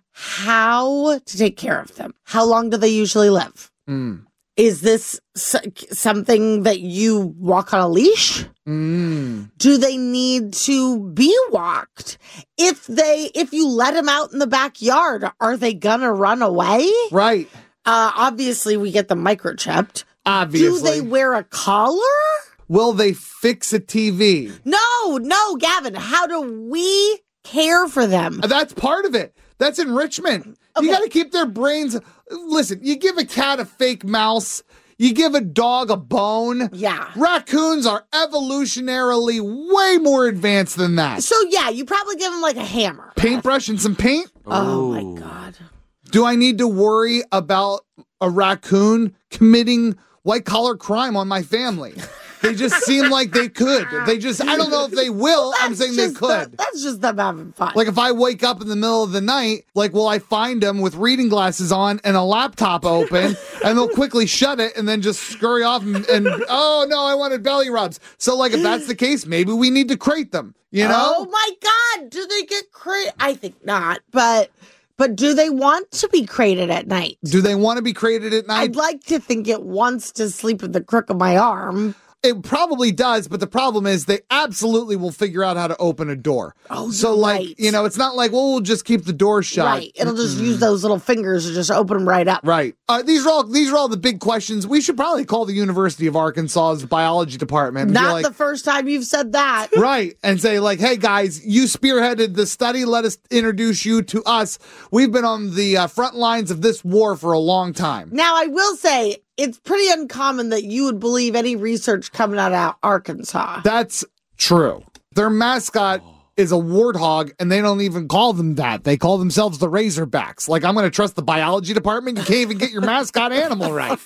how to take care of them. How long do they usually live? Mm. Is this something that you walk on a leash? Mm. Do they need to be walked? If they, if you let them out in the backyard, are they gonna run away? Right. Uh, obviously, we get them microchipped. Obviously. Do they wear a collar? Will they fix a T V? No, no, Gavin. How do we care for them? That's part of it. That's enrichment. Okay. You got to keep their brains. Listen, you give a cat a fake mouse. You give a dog a bone. Yeah. Raccoons are evolutionarily way more advanced than that. So, yeah, you probably give them like a hammer. Paintbrush and some paint? Oh, my God. Do I need to worry about a raccoon committing white-collar crime on my family? They just seem like they could. They just, I don't know if they will. I'm saying they could. The, that's just them having fun. Like if I wake up in the middle of the night, like will I find them with reading glasses on and a laptop open and they'll quickly shut it and then just scurry off and, and oh no, I wanted belly rubs. So like if that's the case, maybe we need to crate them, you know? Oh my God. Do they get crate? I think not, but... But do they want to be crated at night? Do they want to be crated at night? I'd like to think it wants to sleep with the crook of my arm. It probably does, but the problem is they absolutely will figure out how to open a door. Oh, so like, right. you know, it's not like, well, we'll just keep the door shut. Right. It'll just use those little fingers to just open them right up. Right. Uh, these are all these are all the big questions. We should probably call the University of Arkansas's biology department. Not like, the first time you've said that. Right. And say like, hey guys, you spearheaded the study. Let us introduce you to us. We've been on the uh, front lines of this war for a long time. Now, I will say, it's pretty uncommon that you would believe any research coming out of Arkansas. That's true. Their mascot is a warthog, and they don't even call them that. They call themselves the Razorbacks. Like, I'm going to trust the biology department? You can't even get your mascot animal right.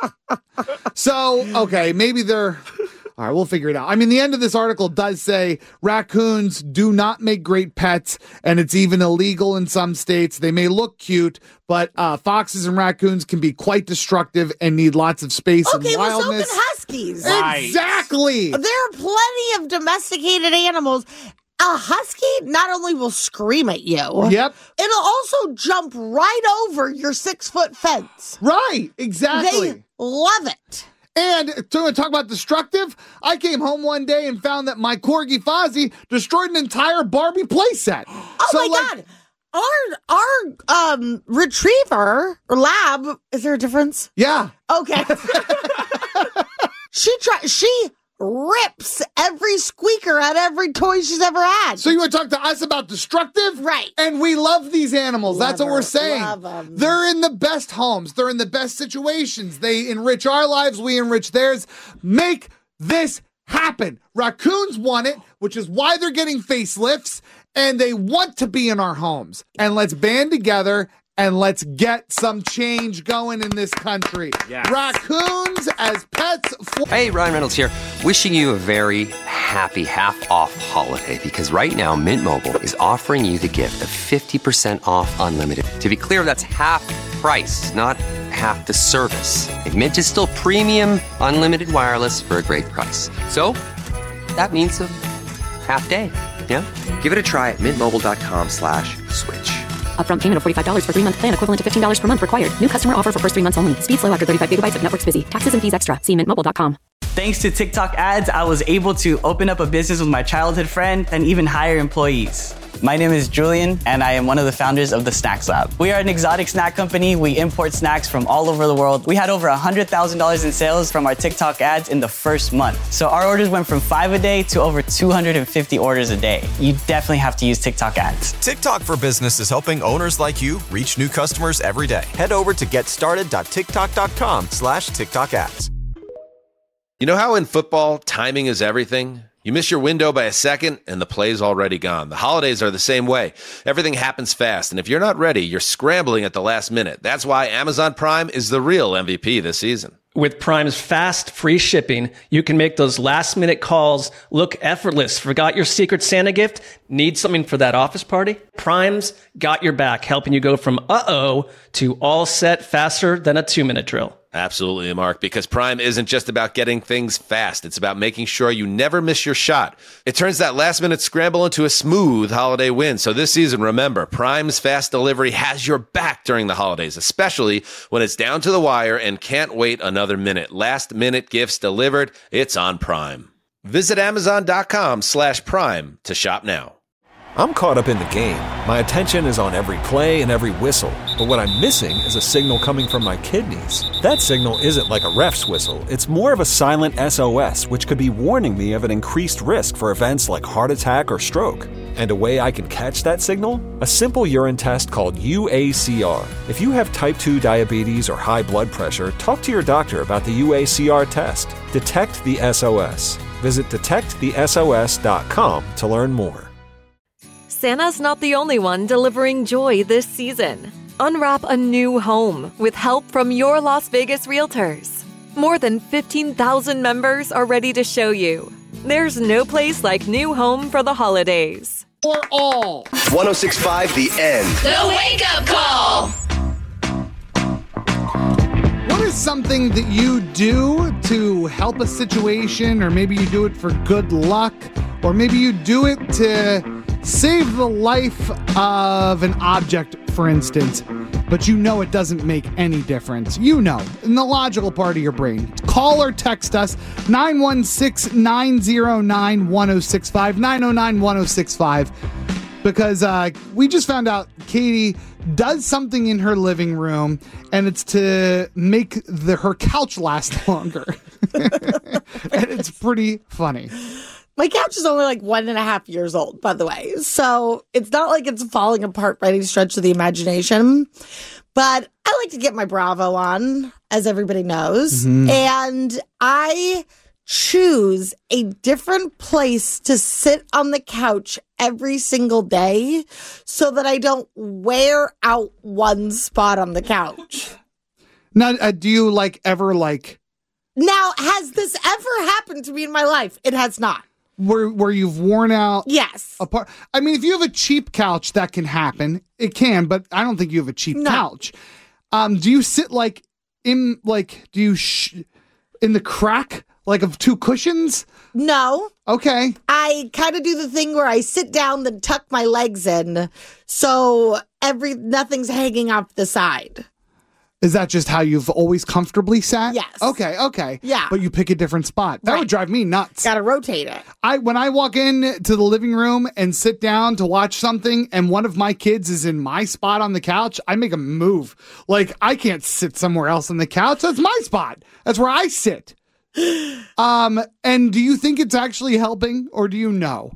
So, okay, maybe they're... All right, we'll figure it out. I mean, the end of this article does say raccoons do not make great pets, and it's even illegal in some states. They may look cute, but uh, foxes and raccoons can be quite destructive and need lots of space okay, and wildness. well, so can huskies. Right. Exactly. There are plenty of domesticated animals. A husky not only will scream at you, yep, it'll also jump right over your six-foot fence. Right, exactly. They love it. And to talk about destructive, I came home one day and found that my Corgi Fozzie destroyed an entire Barbie playset. Oh so my like, God. Our our um retriever or lab, is there a difference? Yeah. Okay. she try she rips every squeaker at every toy she's ever had. So you want to talk to us about destructive? Right. And we love these animals. Love That's what her. we're saying. Love 'em. They're in the best homes. They're in the best situations. They enrich our lives. We enrich theirs. Make this happen. Raccoons want it, which is why they're getting facelifts, and they want to be in our homes. And let's band together and let's get some change going in this country. Yes. Raccoons as pets. For- hey, Ryan Reynolds here. Wishing you a very happy half-off holiday because right now Mint Mobile is offering you the gift of fifty percent off unlimited. To be clear, that's half price, not half the service. And Mint is still premium unlimited wireless for a great price. So that means a half day. Yeah? Give it a try at mintmobile.com slash switch. Upfront payment of forty-five dollars for three-month plan equivalent to fifteen dollars per month required. New customer offer for first three months only. Speed slow after thirty-five gigabytes if network's busy. Taxes and fees extra. See mint mobile dot com. Thanks to TikTok ads, I was able to open up a business with my childhood friend and even hire employees. My name is Julian, and I am one of the founders of the Snacks Lab. We are an exotic snack company. We import snacks from all over the world. We had over one hundred thousand dollars in sales from our TikTok ads in the first month. So our orders went from five a day to over two hundred fifty orders a day. You definitely have to use TikTok ads. TikTok for Business is helping owners like you reach new customers every day. Head over to getstarted.tiktok.com slash TikTok ads. You know how in football, timing is everything? You miss your window by a second, and the play's already gone. The holidays are the same way. Everything happens fast, and if you're not ready, you're scrambling at the last minute. That's why Amazon Prime is the real M V P this season. With Prime's fast, free shipping, you can make those last-minute calls look effortless. Forgot your Secret Santa gift? Need something for that office party? Prime's got your back, helping you go from uh-oh to all set faster than a two-minute drill. Absolutely, Mark, because Prime isn't just about getting things fast. It's about making sure you never miss your shot. It turns that last-minute scramble into a smooth holiday win. So this season, remember, Prime's fast delivery has your back during the holidays, especially when it's down to the wire and can't wait another minute. Last-minute gifts delivered, it's on Prime. Visit amazon.com slash prime to shop now. I'm caught up in the game. My attention is on every play and every whistle. But what I'm missing is a signal coming from my kidneys. That signal isn't like a ref's whistle. It's more of a silent S O S, which could be warning me of an increased risk for events like heart attack or stroke. And a way I can catch that signal? A simple urine test called U A C R. If you have type two diabetes or high blood pressure, talk to your doctor about the U A C R test. Detect the S O S. Visit detect the S O S dot com to learn more. Santa's not the only one delivering joy this season. Unwrap a new home with help from your Las Vegas realtors. More than fifteen thousand members are ready to show you. There's no place like new home for the holidays. For all. one oh six point five The End. The Wake Up Call. What is something that you do to help a situation, or maybe you do it for good luck, or maybe you do it to save the life of an object, for instance, but you know it doesn't make any difference? You know, in the logical part of your brain. Call or text us, nine one six, nine oh nine, one oh six five, nine oh nine, one oh six five, because uh, we just found out Katie does something in her living room, and it's to make the her couch last longer. And it's pretty funny. My couch is only like one and a half years old, by the way. So it's not like it's falling apart by any stretch of the imagination. But I like to get my Bravo on, as everybody knows. Mm-hmm. And I choose a different place to sit on the couch every single day so that I don't wear out one spot on the couch. Now, uh, do you like ever like... Now, has this ever happened to me in my life? It has not. Where where you've worn out? Yes. A part. I mean, if you have a cheap couch, that can happen. It can, but I don't think you have a cheap no. couch. Um, do you sit like in like? Do you sh- in the crack like of two cushions? No. Okay. I kind of do the thing where I sit down, then tuck my legs in, so every nothing's hanging off the side. Is that just how you've always comfortably sat? Yes. Okay, okay. Yeah. But you pick a different spot. That right. would drive me nuts. Gotta rotate it. I when I walk in to the living room and sit down to watch something and one of my kids is in my spot on the couch, I make a move. Like, I can't sit somewhere else on the couch. That's my spot. That's where I sit. Um, and do you think it's actually helping, or do you know?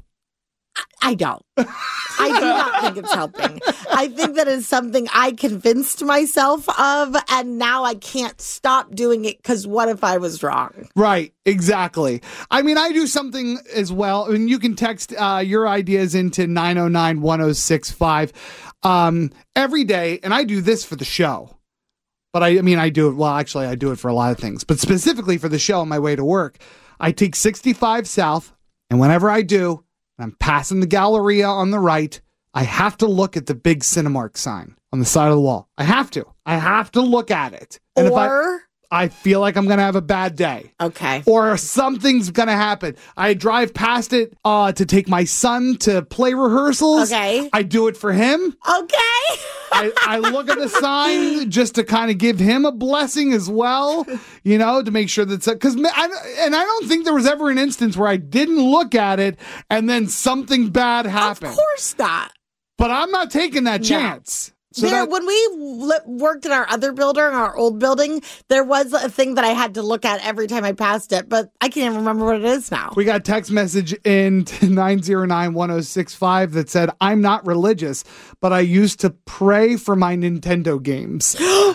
I don't. I do not think it's helping. I think that is something I convinced myself of, and now I can't stop doing it because what if I was wrong? Right, exactly. I mean, I do something as well, and you can text uh, your ideas into nine oh nine, one oh six five um, every day, and I do this for the show. But I, I mean, I do it, well, actually, I do it for a lot of things, but specifically for the show on my way to work. I take sixty-five South, and whenever I do, I'm passing the Galleria on the right, I have to look at the big Cinemark sign on the side of the wall. I have to. I have to look at it. And or if I, I feel like I'm going to have a bad day. Okay. Or something's going to happen. I drive past it uh, to take my son to play rehearsals. Okay. I do it for him. Okay. I, I look at the sign just to kind of give him a blessing as well, you know, to make sure that, because, I, and I don't think there was ever an instance where I didn't look at it and then something bad happened. Of course not. But I'm not taking that No. chance. So there, that, when we li- worked in our other building, our old building, there was a thing that I had to look at every time I passed it, but I can't even remember what it is now. we got text message in nine zero nine one zero six five that said, I'm not religious, but I used to pray for my Nintendo games.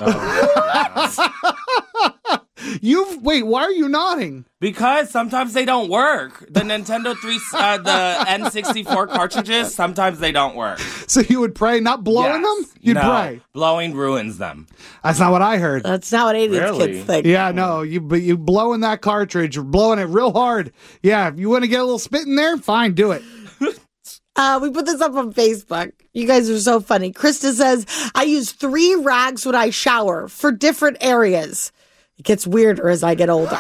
You wait, why are you nodding? Because sometimes they don't work. The Nintendo three, uh, the N sixty-four cartridges, sometimes they don't work. So you would pray, not blowing Yes. them? You'd no, pray. blowing ruins them. That's not what I heard. That's not what eighties Really? kids think. Yeah, no, you but you blowing that cartridge, you're blowing it real hard. Yeah, if you want to get a little spit in there, fine, do it. Uh, we put this up on Facebook. You guys are so funny. Krista says, I use three rags when I shower for different areas. It gets weirder as I get older.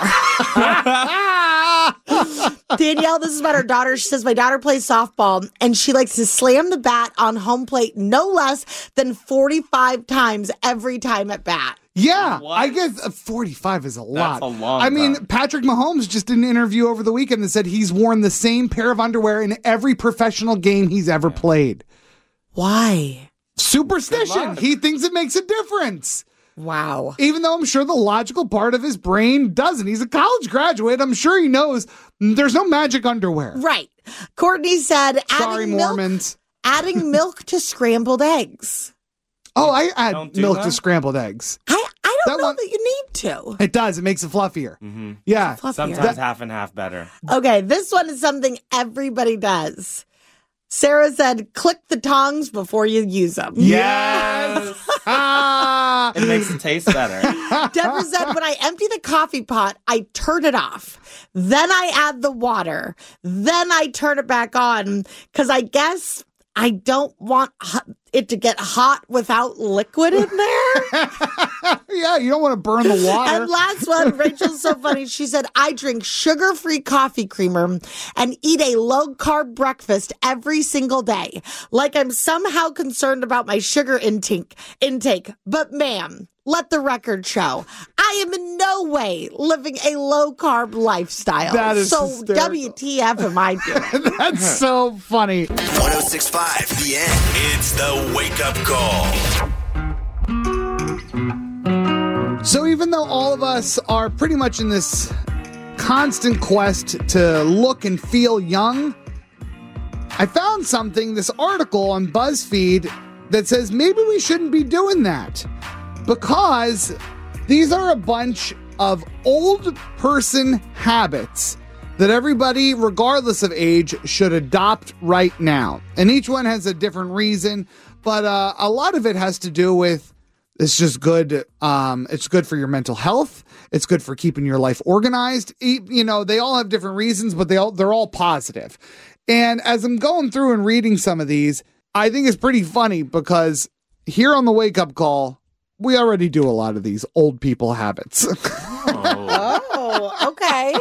Danielle, this is about her daughter. She says, my daughter plays softball and she likes to slam the bat on home plate no less than forty-five times every time at bat. Yeah, I guess uh, forty-five is a lot. a long I mean, time. Patrick Mahomes just did an interview over the weekend that said he's worn the same pair of underwear in every professional game he's ever played. Why? Superstition. He thinks it makes a difference. Wow. Even though I'm sure the logical part of his brain doesn't. He's a college graduate. I'm sure he knows there's no magic underwear. Right. Courtney said, Sorry, adding milk, Mormons. adding milk to scrambled eggs. Oh, I add Don't do milk that? to scrambled eggs. I, I don't That know one- that you need to. It does. It makes it fluffier. Mm-hmm. Yeah. Fluffier. Sometimes half and half better. Okay, this one is something everybody does. Sarah said, click the tongs before you use them. Yes. Ah. It makes it taste better. Deborah said, when I empty the coffee pot, I turn it off. Then I add the water. Then I turn it back on because I guess I don't want hot- it to get hot without liquid in there. Yeah, you don't want to burn the water. And last one, Rachel's so funny. She said, I drink sugar-free coffee creamer and eat a low-carb breakfast every single day. Like I'm somehow concerned about my sugar intake. intake. But ma'am, let the record show, I am in no way living a low-carb lifestyle. That is so hysterical. W T F am I doing? That's so funny. one oh six point five The End. It's the Wake Up Call. So even though all of us are pretty much in this constant quest to look and feel young, I found something, this article on BuzzFeed, that says maybe we shouldn't be doing that because these are a bunch of old person habits that everybody, regardless of age, should adopt right now. And each one has a different reason, but uh, a lot of it has to do with it's just good. Um, it's good for your mental health. It's good for keeping your life organized. E- You know, they all have different reasons, but they all, they're all positive. And as I'm going through and reading some of these, I think it's pretty funny because here on the Wake Up Call, we already do a lot of these old people habits. Oh, okay.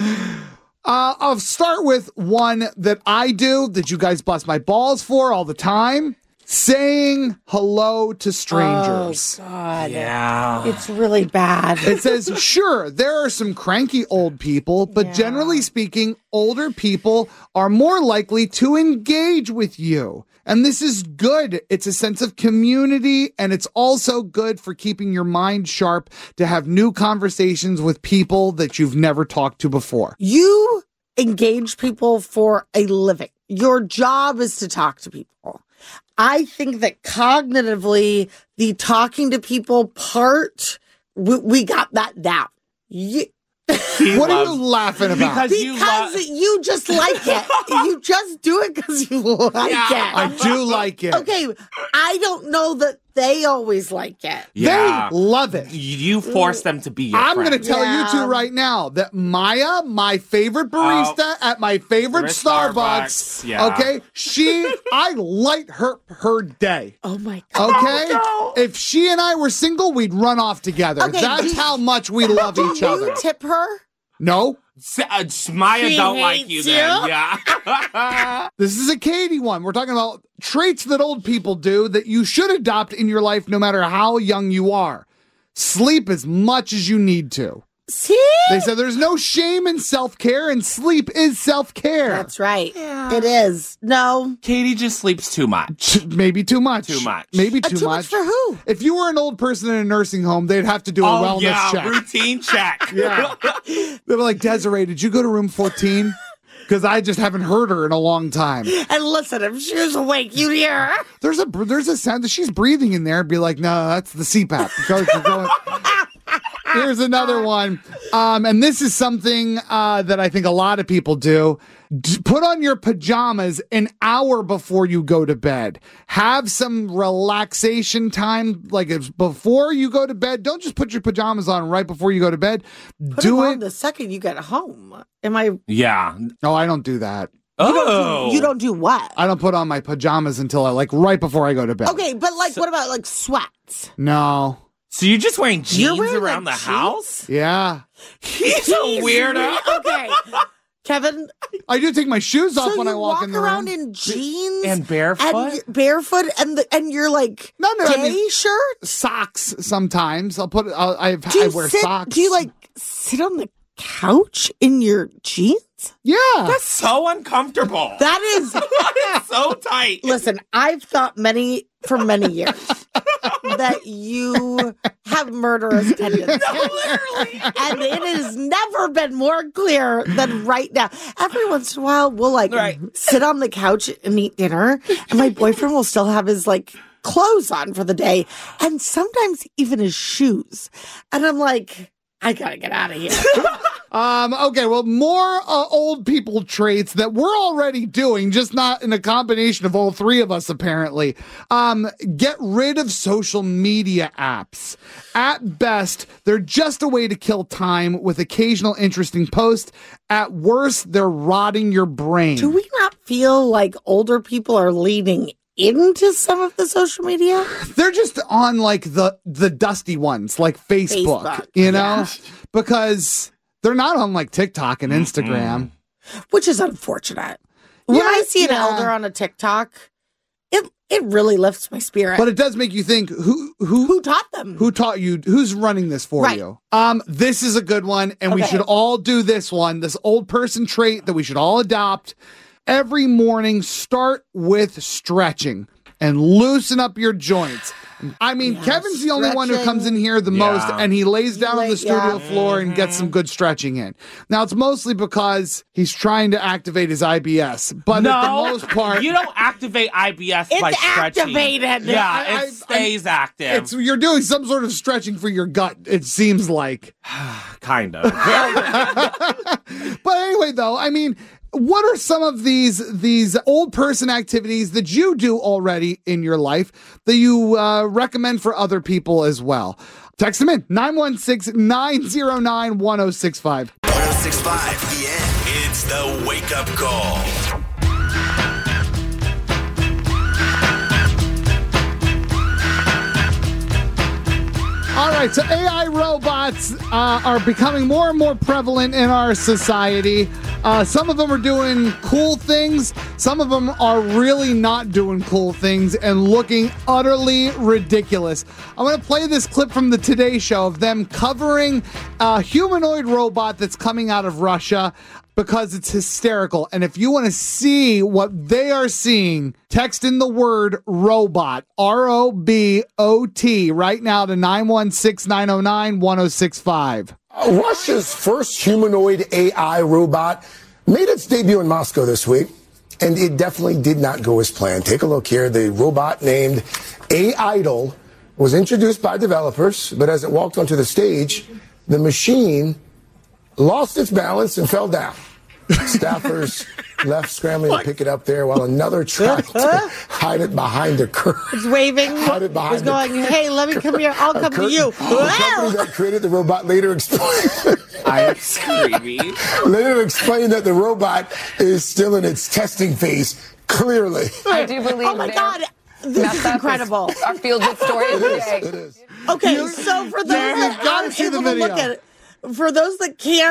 Uh, I'll start with one that I do that you guys bust my balls for all the time. Saying hello to strangers. Oh, God. Yeah. It's really bad. It says, sure, there are some cranky old people, but Yeah. generally speaking, older people are more likely to engage with you. And this is good. It's a sense of community, and it's also good for keeping your mind sharp to have new conversations with people that you've never talked to before. You engage people for a living. Your job is to talk to people. I think that cognitively, the talking to people part, we, we got that down. You, What are you laughing about? Because you because lo- you just like it. You just do it because you like it. I do like it. Okay, I don't know that they always like it. Yeah. They love it. You force them to be your I'm friend. going to tell Yeah. you two right now that Maya, my favorite barista Oh, at my favorite Starbucks, Starbucks, yeah. okay, she, I light her her day. Oh my God. Okay, if she and I were single, we'd run off together. Okay, That's do- how much we love Do each you other. tip her? No, Uh, Maya She don't like hates you you? then. Yeah. This is a Katie one. We're talking about traits that old people do that you should adopt in your life no matter how young you are. Sleep as much as you need to. See? They said there's no shame in self-care, and sleep is self-care. That's right. It is. No. Katie just sleeps too much. Maybe too much. Too much. Maybe Uh, too, too much for who? If you were an old person in a nursing home, they'd have to do a Oh, wellness yeah, check. routine check. Yeah. They were like, Desiree, did you go to room fourteen? Because I just haven't heard her in a long time. And listen, if she was awake, you'd hear her. There's a there's a sound that she's breathing in there. Be like, no, that's the C PAP. Go, go, Here's another one. Um, and this is something uh, that I think a lot of people do. D- put on your pajamas an hour before you go to bed. Have some relaxation time, like it's before you go to bed. Don't just put your pajamas on right before you go to bed. Put do them it on the second you get home. Am I? Yeah. No, I don't do that. You Oh. don't do, you don't do what? I don't put on my pajamas until I like right before I go to bed. Okay, but like, what about like sweats? No. So you're just wearing You're jeans wearing, around like, the jeans? house? Yeah. He's a weirdo. Okay. Kevin, I do take my shoes off so when you I walk, walk in the around room. in jeans And barefoot? and barefoot, and the, and you're like No, no, I day mean- shirt. Socks sometimes. I'll put. I'll, I Do you I wear sit, socks. Do you like sit on the couch in your jeans? Yeah. That's so uncomfortable. That is That is so tight. Listen, I've thought many for many years that you have murderous tendencies. No, literally. And it has never been more clear than right now. Every once in a while, we'll like Right. sit on the couch and eat dinner, and my boyfriend will still have his like clothes on for the day, and sometimes even his shoes. And I'm like, I gotta get out of here. Um, okay, well, more uh, old people traits that we're already doing, just not in a combination of all three of us, apparently. Um, get rid of social media apps. At best, they're just a way to kill time with occasional interesting posts. At worst, they're rotting your brain. Do we not feel like older people are leaning into some of the social media? They're just on like the the dusty ones, like Facebook, Facebook, you know, yeah. because they're not on like TikTok and Instagram. Which is unfortunate. When Yeah, I see an yeah. elder on a TikTok, it it really lifts my spirit. But it does make you think who who who taught them? who taught you, who's running this for Right. you. Um, this is a good one, and we Okay. should all do this one. This old person trait that we should all adopt. Every morning, start with stretching and loosen up your joints. I mean, Yeah, Kevin's the only one who stretching. comes in here the Yeah. most, and he lays down on lay- the studio yeah. floor and gets some good stretching in. Now, it's mostly because he's trying to activate his I B S, but no, at the most part, you don't activate I B S It's by stretching. activated. Yeah, I- it I- stays active. it's you're doing some sort of stretching for your gut. It seems like. kind of. But anyway, though, I mean, what are some of these these old person activities that you do already in your life that you uh, recommend for other people as well? Text them in nine one six, nine zero nine, one zero six five. one oh six point five The End. It's the Wake Up Call. All right, so A I robots uh, are becoming more and more prevalent in our society. Uh, some of them are doing cool things. Some of them are really not doing cool things and looking utterly ridiculous. I'm going to play this clip from the Today Show of them covering a humanoid robot that's coming out of Russia because it's hysterical. And if you want to see what they are seeing, text in the word robot, R O B O T, right now to nine one six, nine zero nine, one zero six five. Russia's first humanoid A I robot made its debut in Moscow this week, and it definitely did not go as planned. Take a look here. The robot named A-Idol was introduced by developers, but as it walked onto the stage, the machine lost its balance and fell down. Staffers left scrambling to pick it up there while another tried to hide it behind a curtain. It's waving. Hide it behind Was going, the- hey, let me come here. I'll a come to curtain. you. The company that created the robot later explained. I am screaming. Later explained that the robot is still in its testing phase. Clearly, I do believe Oh my they're God. This messed is up incredible. Our feel good story of the day. it is. Okay, so for those that gotta aren't see the able to look video. at it, for those that can't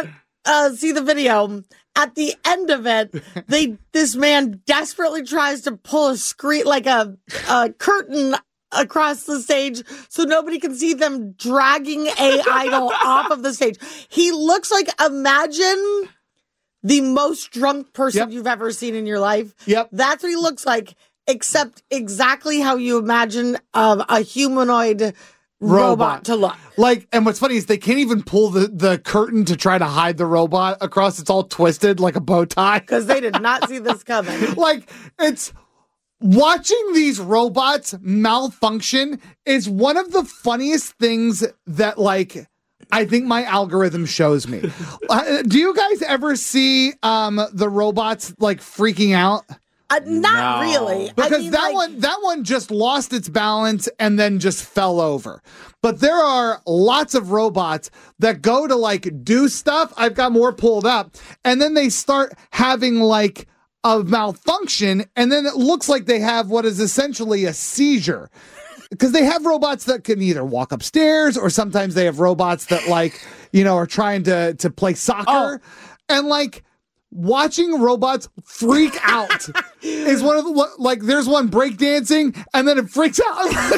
uh, see the video, at the end of it, they this man desperately tries to pull a screen, like a, a curtain across the stage so nobody can see them dragging a idol off of the stage. He looks like, imagine the most drunk person Yep. you've ever seen in your life. Yep. That's what he looks like, except exactly how you imagine um, a humanoid robot. robot to look. Like, and what's funny is they can't even pull the, the curtain to try to hide the robot across. It's all twisted like a bow tie. Because they did not see this coming. Like, it's watching these robots malfunction is one of the funniest things that, like, I think my algorithm shows me. Uh, do you guys ever see um, the robots, like, freaking out? Uh, not No. really. Because I mean, that like, one that one just lost its balance and then just fell over. But there are lots of robots that go to like do stuff. I've got more pulled up. And then they start having like a malfunction. And then it looks like they have what is essentially a seizure. Because they have robots that can either walk upstairs or sometimes they have robots that like, you know, are trying to, to play soccer. Oh. And like, watching robots freak out is one of the, like, there's one breakdancing and then it freaks out.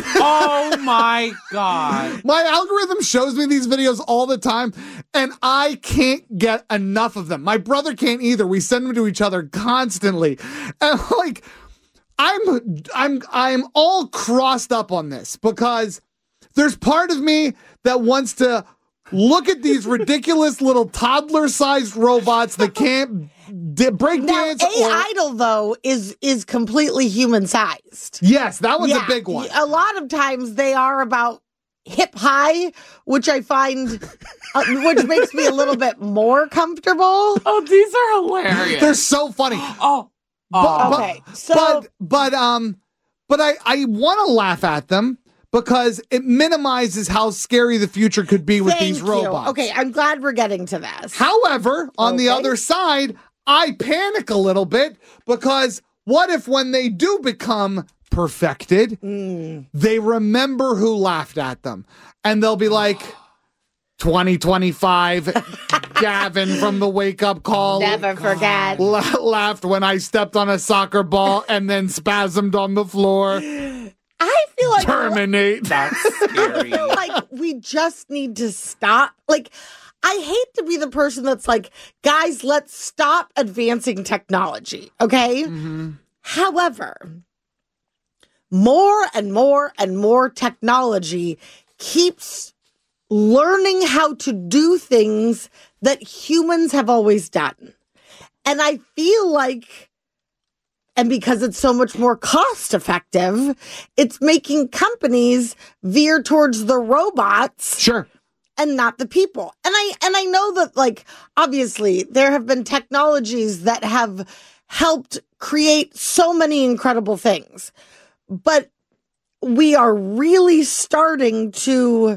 Oh my God. My algorithm shows me these videos all the time and I can't get enough of them. My brother can't either. We send them to each other constantly. And like, I'm, I'm, I'm all crossed up on this because there's part of me that wants to look at these ridiculous little toddler-sized robots that can't d- break now, dance. A or- idol though is is completely human-sized. Yes, that one's Yeah, a big one. A lot of times they are about hip high, which I find, uh, which makes me a little bit more comfortable. Oh, these are hilarious. They're so funny. Oh, but, but- okay. So, but but um, but I I want to laugh at them because it minimizes how scary the future could be with thank these you. robots. Okay, I'm glad we're getting to this. However, on the Okay. other side, I panic a little bit because what if when they do become perfected, Mm. they remember who laughed at them and they'll be like, twenty twenty-five, Gavin from the Wake Up Call. Never forget. La- laughed when I stepped on a soccer ball and then spasmed on the floor. I feel like Terminate. That's I scary. feel like we just need to stop. Like, I hate to be the person that's like, guys, let's stop advancing technology. Okay. Mm-hmm. However, more and more and more technology keeps learning how to do things that humans have always done. And I feel like, and because it's so much more cost effective, it's making companies veer towards the robots. Sure. And not the people. And I and I know that, like, obviously there have been technologies that have helped create so many incredible things. But we are really starting to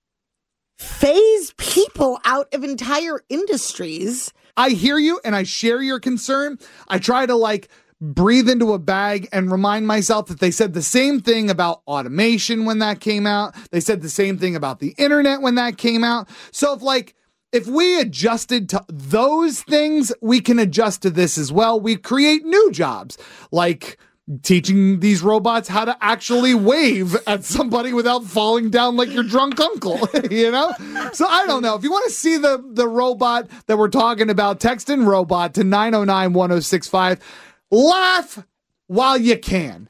phase people out of entire industries. I hear you and I share your concern. I try to like breathe into a bag and remind myself that they said the same thing about automation when that came out. They said the same thing about the internet when that came out. So if like, if we adjusted to those things, we can adjust to this as well. We create new jobs like teaching these robots how to actually wave at somebody without falling down like your drunk uncle, you know? So I don't know. If you want to see the, the robot that we're talking about, text in robot to nine oh nine, one oh six five. Laugh while you can.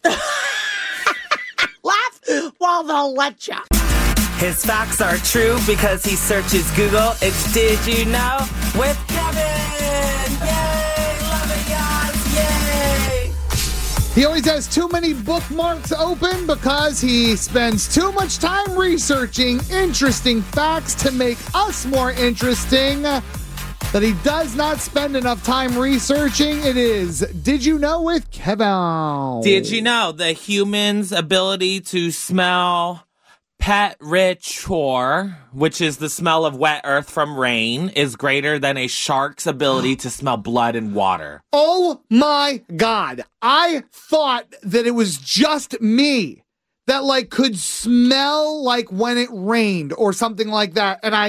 Laugh while they'll let ya. His facts are true because he searches Google. It's Did You Know with Kevin. Yay! Love it, guys. Yay! He always has too many bookmarks open because he spends too much time researching interesting facts to make us more interesting. That he does not spend enough time researching. It is Did You Know with Kevin. Did you know the human's ability to smell petrichor, which is the smell of wet earth from rain, is greater than a shark's ability to smell blood and water? Oh my God. I thought that it was just me that like could smell like when it rained or something like that. And I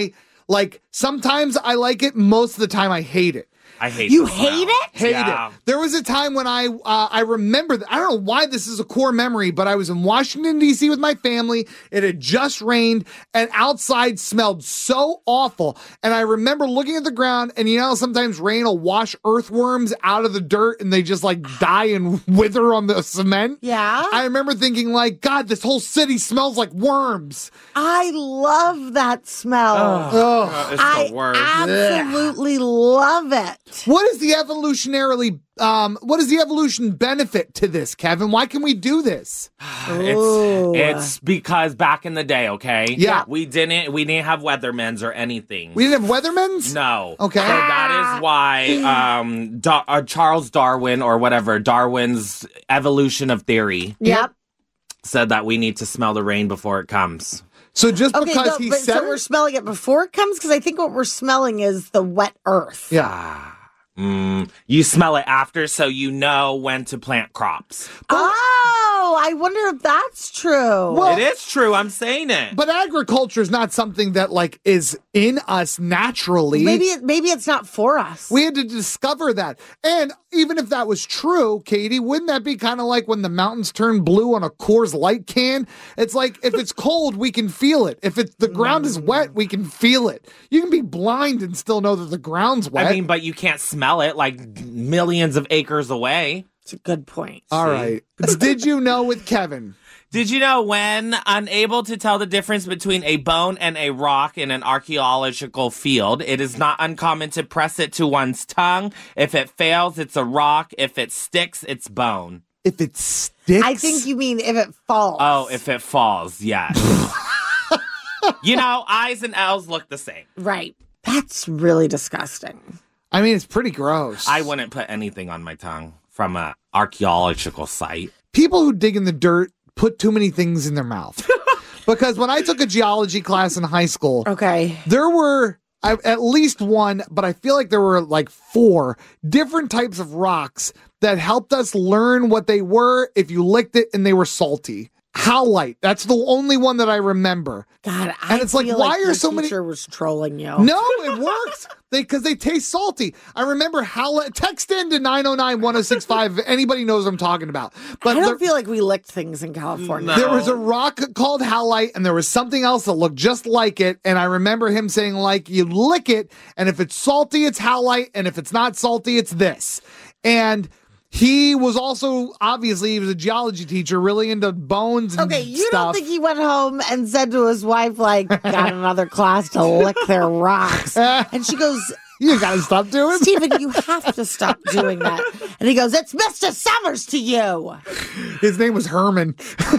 Like, sometimes I like it. Most of the time, I hate it. I hate You the hate smell. it? Hate Yeah. it. There was a time when I uh, I remember, th- I don't know why this is a core memory, but I was in Washington, D C with my family. It had just rained and outside smelled so awful. And I remember looking at the ground, and you know, sometimes rain will wash earthworms out of the dirt and they just like die and wither on the cement. Yeah. I remember thinking like, God, this whole city smells like worms. I love that smell. Ugh. It's I the worst. absolutely love it. What is the evolutionarily, um, what is the evolution benefit to this, Kevin? Why can we do this? Ooh. It's it's because back in the day, okay? Yeah. We didn't we didn't have weathermans or anything. We didn't have Weathermans? No. Okay. So that is why um, Da- uh, Charles Darwin or whatever, Darwin's evolution of theory Yep. said that we need to smell the rain before it comes. So just Okay, because no, he but said so it? we're smelling it before it comes? Because I think what we're smelling is the wet earth. Yeah. Mm, you smell it after, so you know when to plant crops. Oh, I wonder if that's true. Well, It is true. I'm saying it. But agriculture is not something that like is in us naturally. maybe it, maybe it's not for us. We had to discover that. And even if that was true, Katie, wouldn't that be kind of like when the mountains turn blue on a Coors Light can? It's like if it's cold, we can feel it. If it's the ground is wet, we can feel it. You can be blind and still know that the ground's wet. I mean, but you can't smell it like millions of acres away. It's a good point. All right. It's Did You Know with Kevin. Did you know when unable to tell the difference between a bone and a rock in an archaeological field, it is not uncommon to press it to one's tongue. If it fails, it's a rock. If it sticks, it's bone. If it sticks? I think you mean if it falls. Oh, if it falls, yes. You know, I's and L's look the same. Right. That's really disgusting. I mean, it's pretty gross. I wouldn't put anything on my tongue from an archaeological site. People who dig in the dirt put too many things in their mouth. Because when I took a geology class in high school, Okay. there were I, at least one, but I feel like there were like four different types of rocks that helped us learn what they were if you licked it and they were salty. Howlite. That's the only one that I remember. God, I And it's like, feel why like are your so many- teacher was trolling you. No, it works. They because they taste salty. I remember howlite. Text in to nine oh nine, one oh six five if anybody knows what I'm talking about. But I don't there, feel like we licked things in California. there was a rock called howlite, and there was something else that looked just like it. And I remember him saying, like, you lick it, and if it's salty, it's howlite, and if it's not salty, it's this. And he was also, obviously, he was a geology teacher, really into bones and Okay, you stuff. don't think he went home and said to his wife, like, got another class to lick their rocks? And she goes, You gotta stop doing Stephen, you have to stop doing that. And he goes, it's Mister Summers to you. His name was Herman.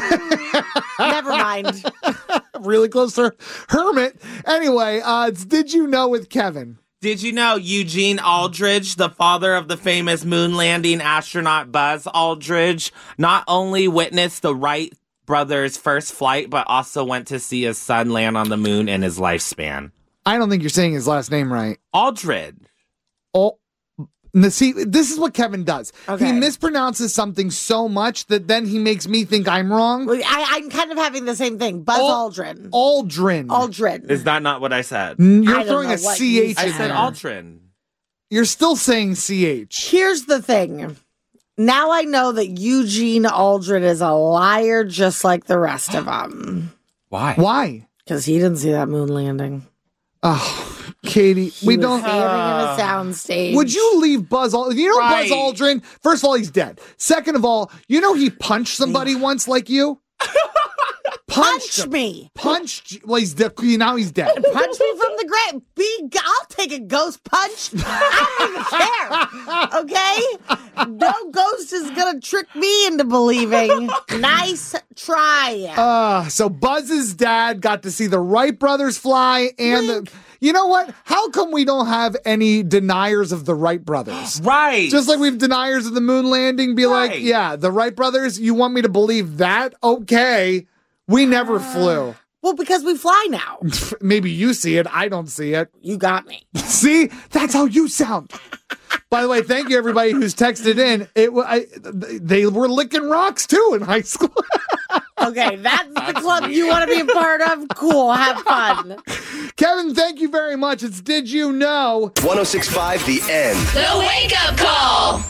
Never mind. Really close to Hermit. Anyway, uh, it's Did You Know with Kevin. Did you know Eugene Aldridge, the father of the famous moon landing astronaut Buzz Aldridge, not only witnessed the Wright brothers' first flight, but also went to see his son land on the moon in his lifespan? I don't think you're saying his last name right. Aldridge. Oh, n- see, this is what Kevin does. Okay. He mispronounces something so much that then he makes me think I'm wrong. Well, I, I'm kind of having the same thing. Buzz Al- Aldrin. Aldrin. Aldrin. Is that not what I said? N- You're I don't throwing know a what C you H I in said there. Aldrin. You're still saying C H. Here's the thing. Now I know that Eugene Aldrin is a liar just like the rest of them. Why? Why? Because he didn't see that moon landing. Oh, Katie, He we was don't. standing in a soundstage. Would you leave Buzz Aldrin? You know Right. Buzz Aldrin? First of all, he's dead. Second of all, you know he punched somebody once like you? Punched punch him. me? Punched. Well, he's dead. Now he's dead. Punch me from the grave. Be, I'll take a ghost punch. I don't even care. Okay? No ghost is going to trick me into believing. Nice try. Uh, so Buzz's dad got to see the Wright brothers fly, and the, you know what? How come we don't have any deniers of the Wright brothers? Right. Just like we have deniers of the moon landing, be like, Right. yeah, the Wright brothers, you want me to believe that? Okay. We never flew. Well, because we fly now. Maybe you see it. I don't see it. You got me. See? That's how you sound. By the way, thank you everybody who's texted in. It wa- I, they were licking rocks too in high school. Okay, that's the club you want to be a part of? Cool, have fun. Kevin, thank you very much. It's Did You Know? one oh six point five The End. The Wake Up Call.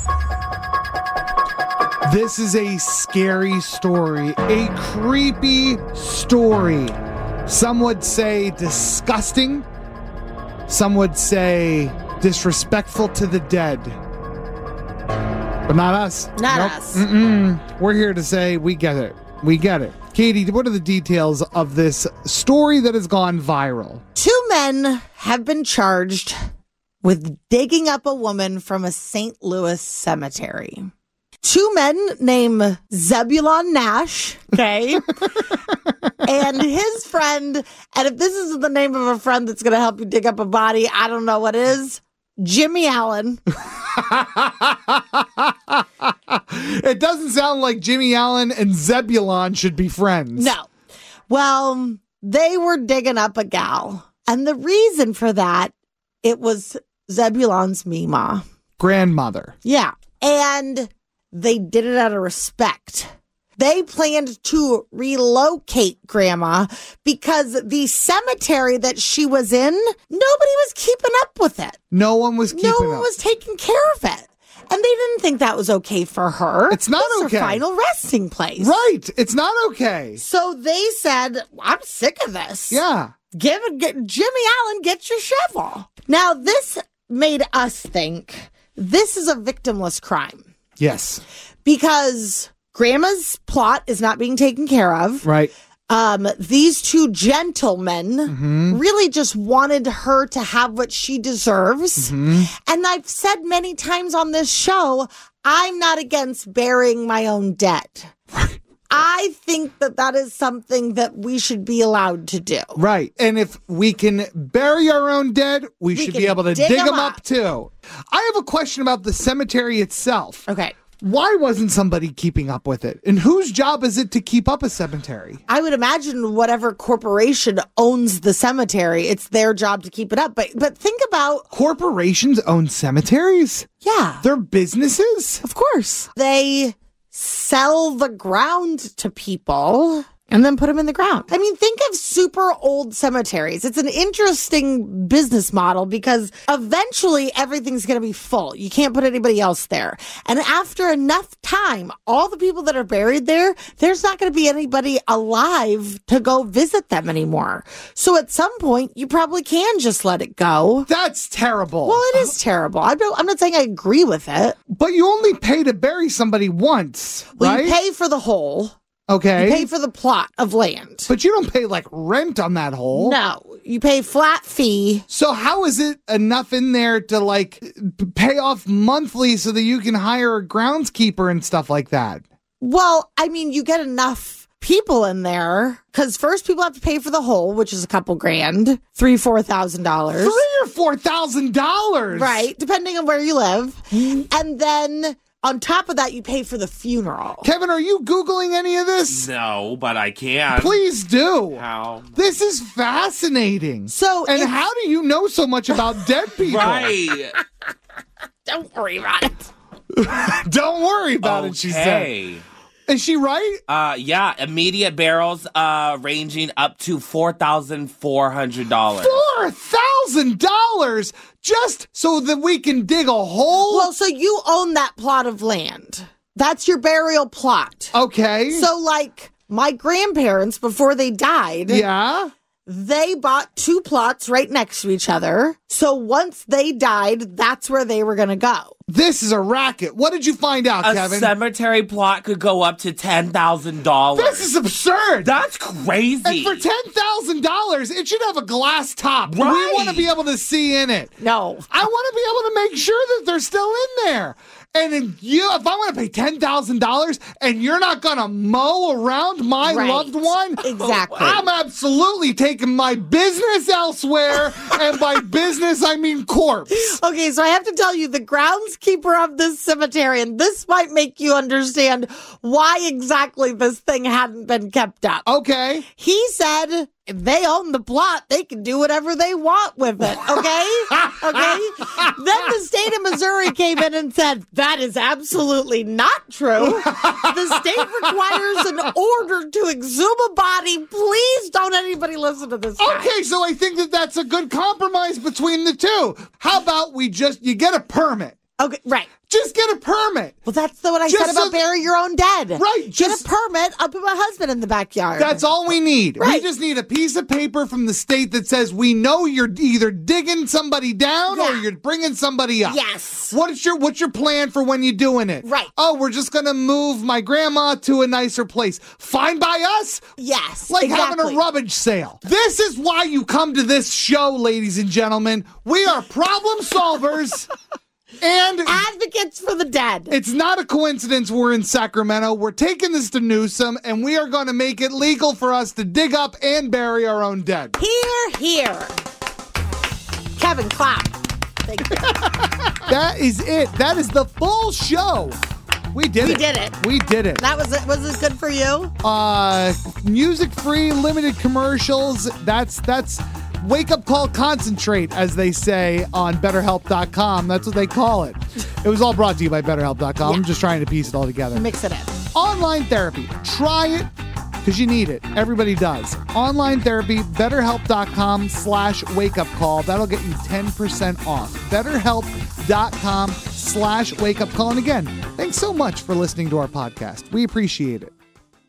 This is a scary story, a creepy story. Some would say disgusting. Some would say disrespectful to the dead. But not us. Not Nope. us. Mm-mm. We're here to say we get it. We get it. Katie, what are the details of this story that has gone viral? Two men have been charged with digging up a woman from a Saint Louis cemetery. Two men named Zebulon Nash, okay, and his friend, and if this isn't the name of a friend that's going to help you dig up a body, I don't know what is, Jimmy Allen. It doesn't sound like Jimmy Allen and Zebulon should be friends. No. Well, they were digging up a gal. And the reason for that, it was Zebulon's Mima. Grandmother. Yeah. And they did it out of respect. They planned to relocate Grandma because the cemetery that she was in, nobody was keeping up with it. No one was keeping No one up. was taking care of it. And they didn't think that was okay for her. It's not It's okay. her final resting place. Right. It's not okay. So they said, I'm sick of this. Yeah. Give it, get, Jimmy Allen, get your shovel. Now, this made us think this is a victimless crime Yes. because Grandma's plot is not being taken care of. Right. Um, these two gentlemen Mm-hmm. really just wanted her to have what she deserves. Mm-hmm. And I've said many times on this show, I'm not against burying my own dead. I think that that is something that we should be allowed to do. Right. And if we can bury our own dead, we, We should can be able to dig dig 'em them up. up. too. I have a question about the cemetery itself. Okay. Why wasn't somebody keeping up with it? And whose job is it to keep up a cemetery? I would imagine whatever corporation owns the cemetery, it's their job to keep it up. But but think about Corporations own cemeteries? yeah, They're businesses? of course they sell the ground to people and then put them in the ground. I mean, think of super old cemeteries. It's an interesting business model because eventually everything's going to be full. You can't put anybody else there. And after enough time, all the people that are buried there, there's not going to be anybody alive to go visit them anymore. So at some point, you probably can just let it go. That's terrible. Well, it is terrible. I don't, I'm not saying I agree with it. But you only pay to bury somebody once, Well, right? you pay for the hole. okay. You pay for the plot of land. But you don't pay like rent on that hole. No, you pay flat fee. So how is it enough in there to like p- pay off monthly so that you can hire a groundskeeper and stuff like that? Well, I mean, you get enough people in there because first people have to pay for the hole, which is a couple grand, three, four thousand dollars, Three or four thousand dollars, right? Depending on where you live, and then on top of that, you pay for the funeral. Kevin, are you Googling any of this? No, but I can. Please do. How? This is fascinating. So, and if- how do you know so much about dead people? Right. Don't worry about it. Don't worry about it, she said. Okay. Is she right? Uh, yeah, immediate barrels uh, ranging up to four thousand four hundred dollars. Four thousand dollars just so that we can dig a hole? Well, so you own that plot of land. That's your burial plot. Okay. So, like, my grandparents, before they died, yeah. they bought two plots right next to each other. So once they died, that's where they were going to go. This is a racket. What did you find out, A Kevin? cemetery plot could go up to ten thousand dollars. This is absurd. That's crazy. And for ten thousand dollars, it should have a glass top. We Right. want to be able to see in it. No. I want to be able to make sure that they're still in there. And then you, if I want to pay ten thousand dollars and you're not going to mow around my Right. loved one, Exactly. I'm absolutely taking my business elsewhere. And by business, I mean corpse. Okay, so I have to tell you, the groundskeeper of this cemetery, and this might make you understand why exactly this thing hadn't been kept up. Okay. He said if they own the plot, they can do whatever they want with it, okay? Okay? Then the state of Missouri came in and said, that is absolutely not true. The state requires an order to exhume a body. Please don't anybody listen to this guy. Okay, so I think that that's a good compromise between the two. How about we just, you get a permit. Okay, right. Just get a permit. Well, that's the, what I Just said about so- bury your own dead. Right, Get just- a permit. I'll put my husband in the backyard. That's all we need. We Right. just need a piece of paper from the state that says we know you're either digging somebody down or Yeah. you're bringing somebody up. Yes. What's your What's your plan for when you're doing it? Right. Oh, we're just gonna move my grandma to a nicer place. Fine by us. Yes. Like having exactly. a rummage sale. This is why you come to this show, ladies and gentlemen. We are problem solvers. And advocates for the dead. It's not a coincidence we're in Sacramento. We're taking this to Newsom, and we are going to make it legal for us to dig up and bury our own dead. Here, here. Kevin, clap. Thank you. That is it. That is the full show. We did We it. did it. We did it. That was it. Was this good for you? Uh, music free, limited commercials. That's that's wake up call concentrate, as they say on better help dot com. That's what they call it. It was all brought to you by better help dot com. I'm just trying to piece it all together. Mix it in. Online therapy. Try it because you need it. Everybody does. Online therapy, betterhelp.com slash wake up call. That'll get you ten percent off. betterhelp.com slash wake up call. And again, thanks so much for listening to our podcast. We appreciate it.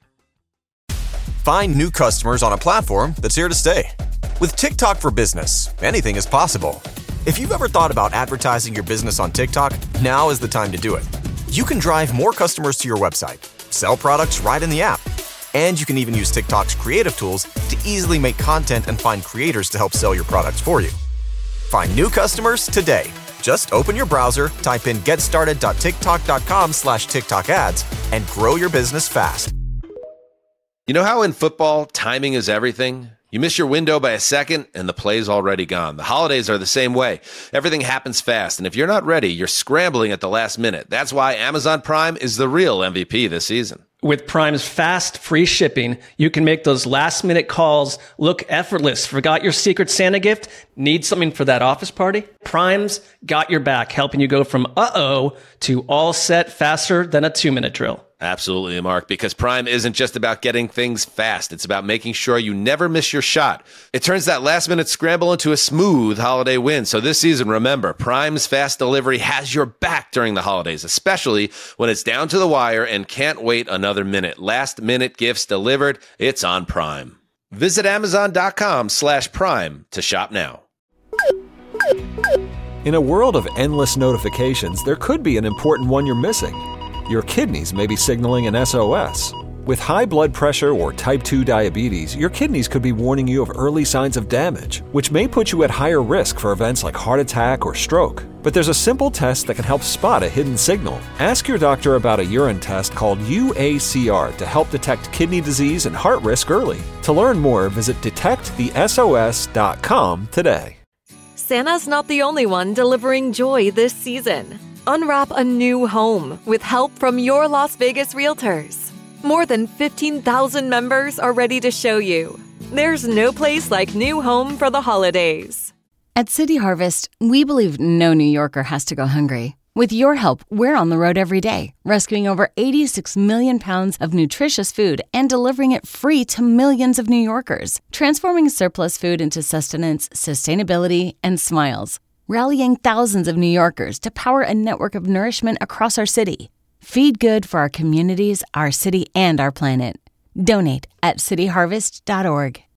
Find new customers on a platform that's here to stay. With TikTok for Business, anything is possible. If you've ever thought about advertising your business on TikTok, now is the time to do it. You can drive more customers to your website, sell products right in the app, and you can even use TikTok's creative tools to easily make content and find creators to help sell your products for you. Find new customers today. Just open your browser, type in getstarted.tiktok.com slash TikTok ads, and grow your business fast. You know how in football, timing is everything? You miss your window by a second, and the play's already gone. The holidays are the same way. Everything happens fast, and if you're not ready, you're scrambling at the last minute. That's why Amazon Prime is the real M V P this season. With Prime's fast, free shipping, you can make those last-minute calls look effortless. Forgot your Secret Santa gift? Need something for that office party? Prime's got your back, helping you go from uh-oh to all set faster than a two-minute drill. Absolutely, Mark, because Prime isn't just about getting things fast. It's about making sure you never miss your shot. It turns that last-minute scramble into a smooth holiday win. So this season, remember, Prime's fast delivery has your back during the holidays, especially when it's down to the wire and can't wait another minute. Last-minute gifts delivered. It's on Prime. Visit amazon.com slash prime to shop now. In a world of endless notifications, there could be an important one you're missing. Your kidneys may be signaling an S O S. With high blood pressure or type two diabetes, your kidneys could be warning you of early signs of damage, which may put you at higher risk for events like heart attack or stroke. But there's a simple test that can help spot a hidden signal. Ask your doctor about a urine test called U A C R to help detect kidney disease and heart risk early. To learn more, visit detect the S O S dot com today. Santa's not the only one delivering joy this season. Unwrap a new home with help from your Las Vegas realtors. More than fifteen thousand members are ready to show you. There's no place like new home for the holidays. At City Harvest, we believe no New Yorker has to go hungry. With your help, we're on the road every day, rescuing over eighty-six million pounds of nutritious food and delivering it free to millions of New Yorkers, transforming surplus food into sustenance, sustainability, and smiles. Rallying thousands of New Yorkers to power a network of nourishment across our city. Feed good for our communities, our city, and our planet. Donate at city harvest dot org.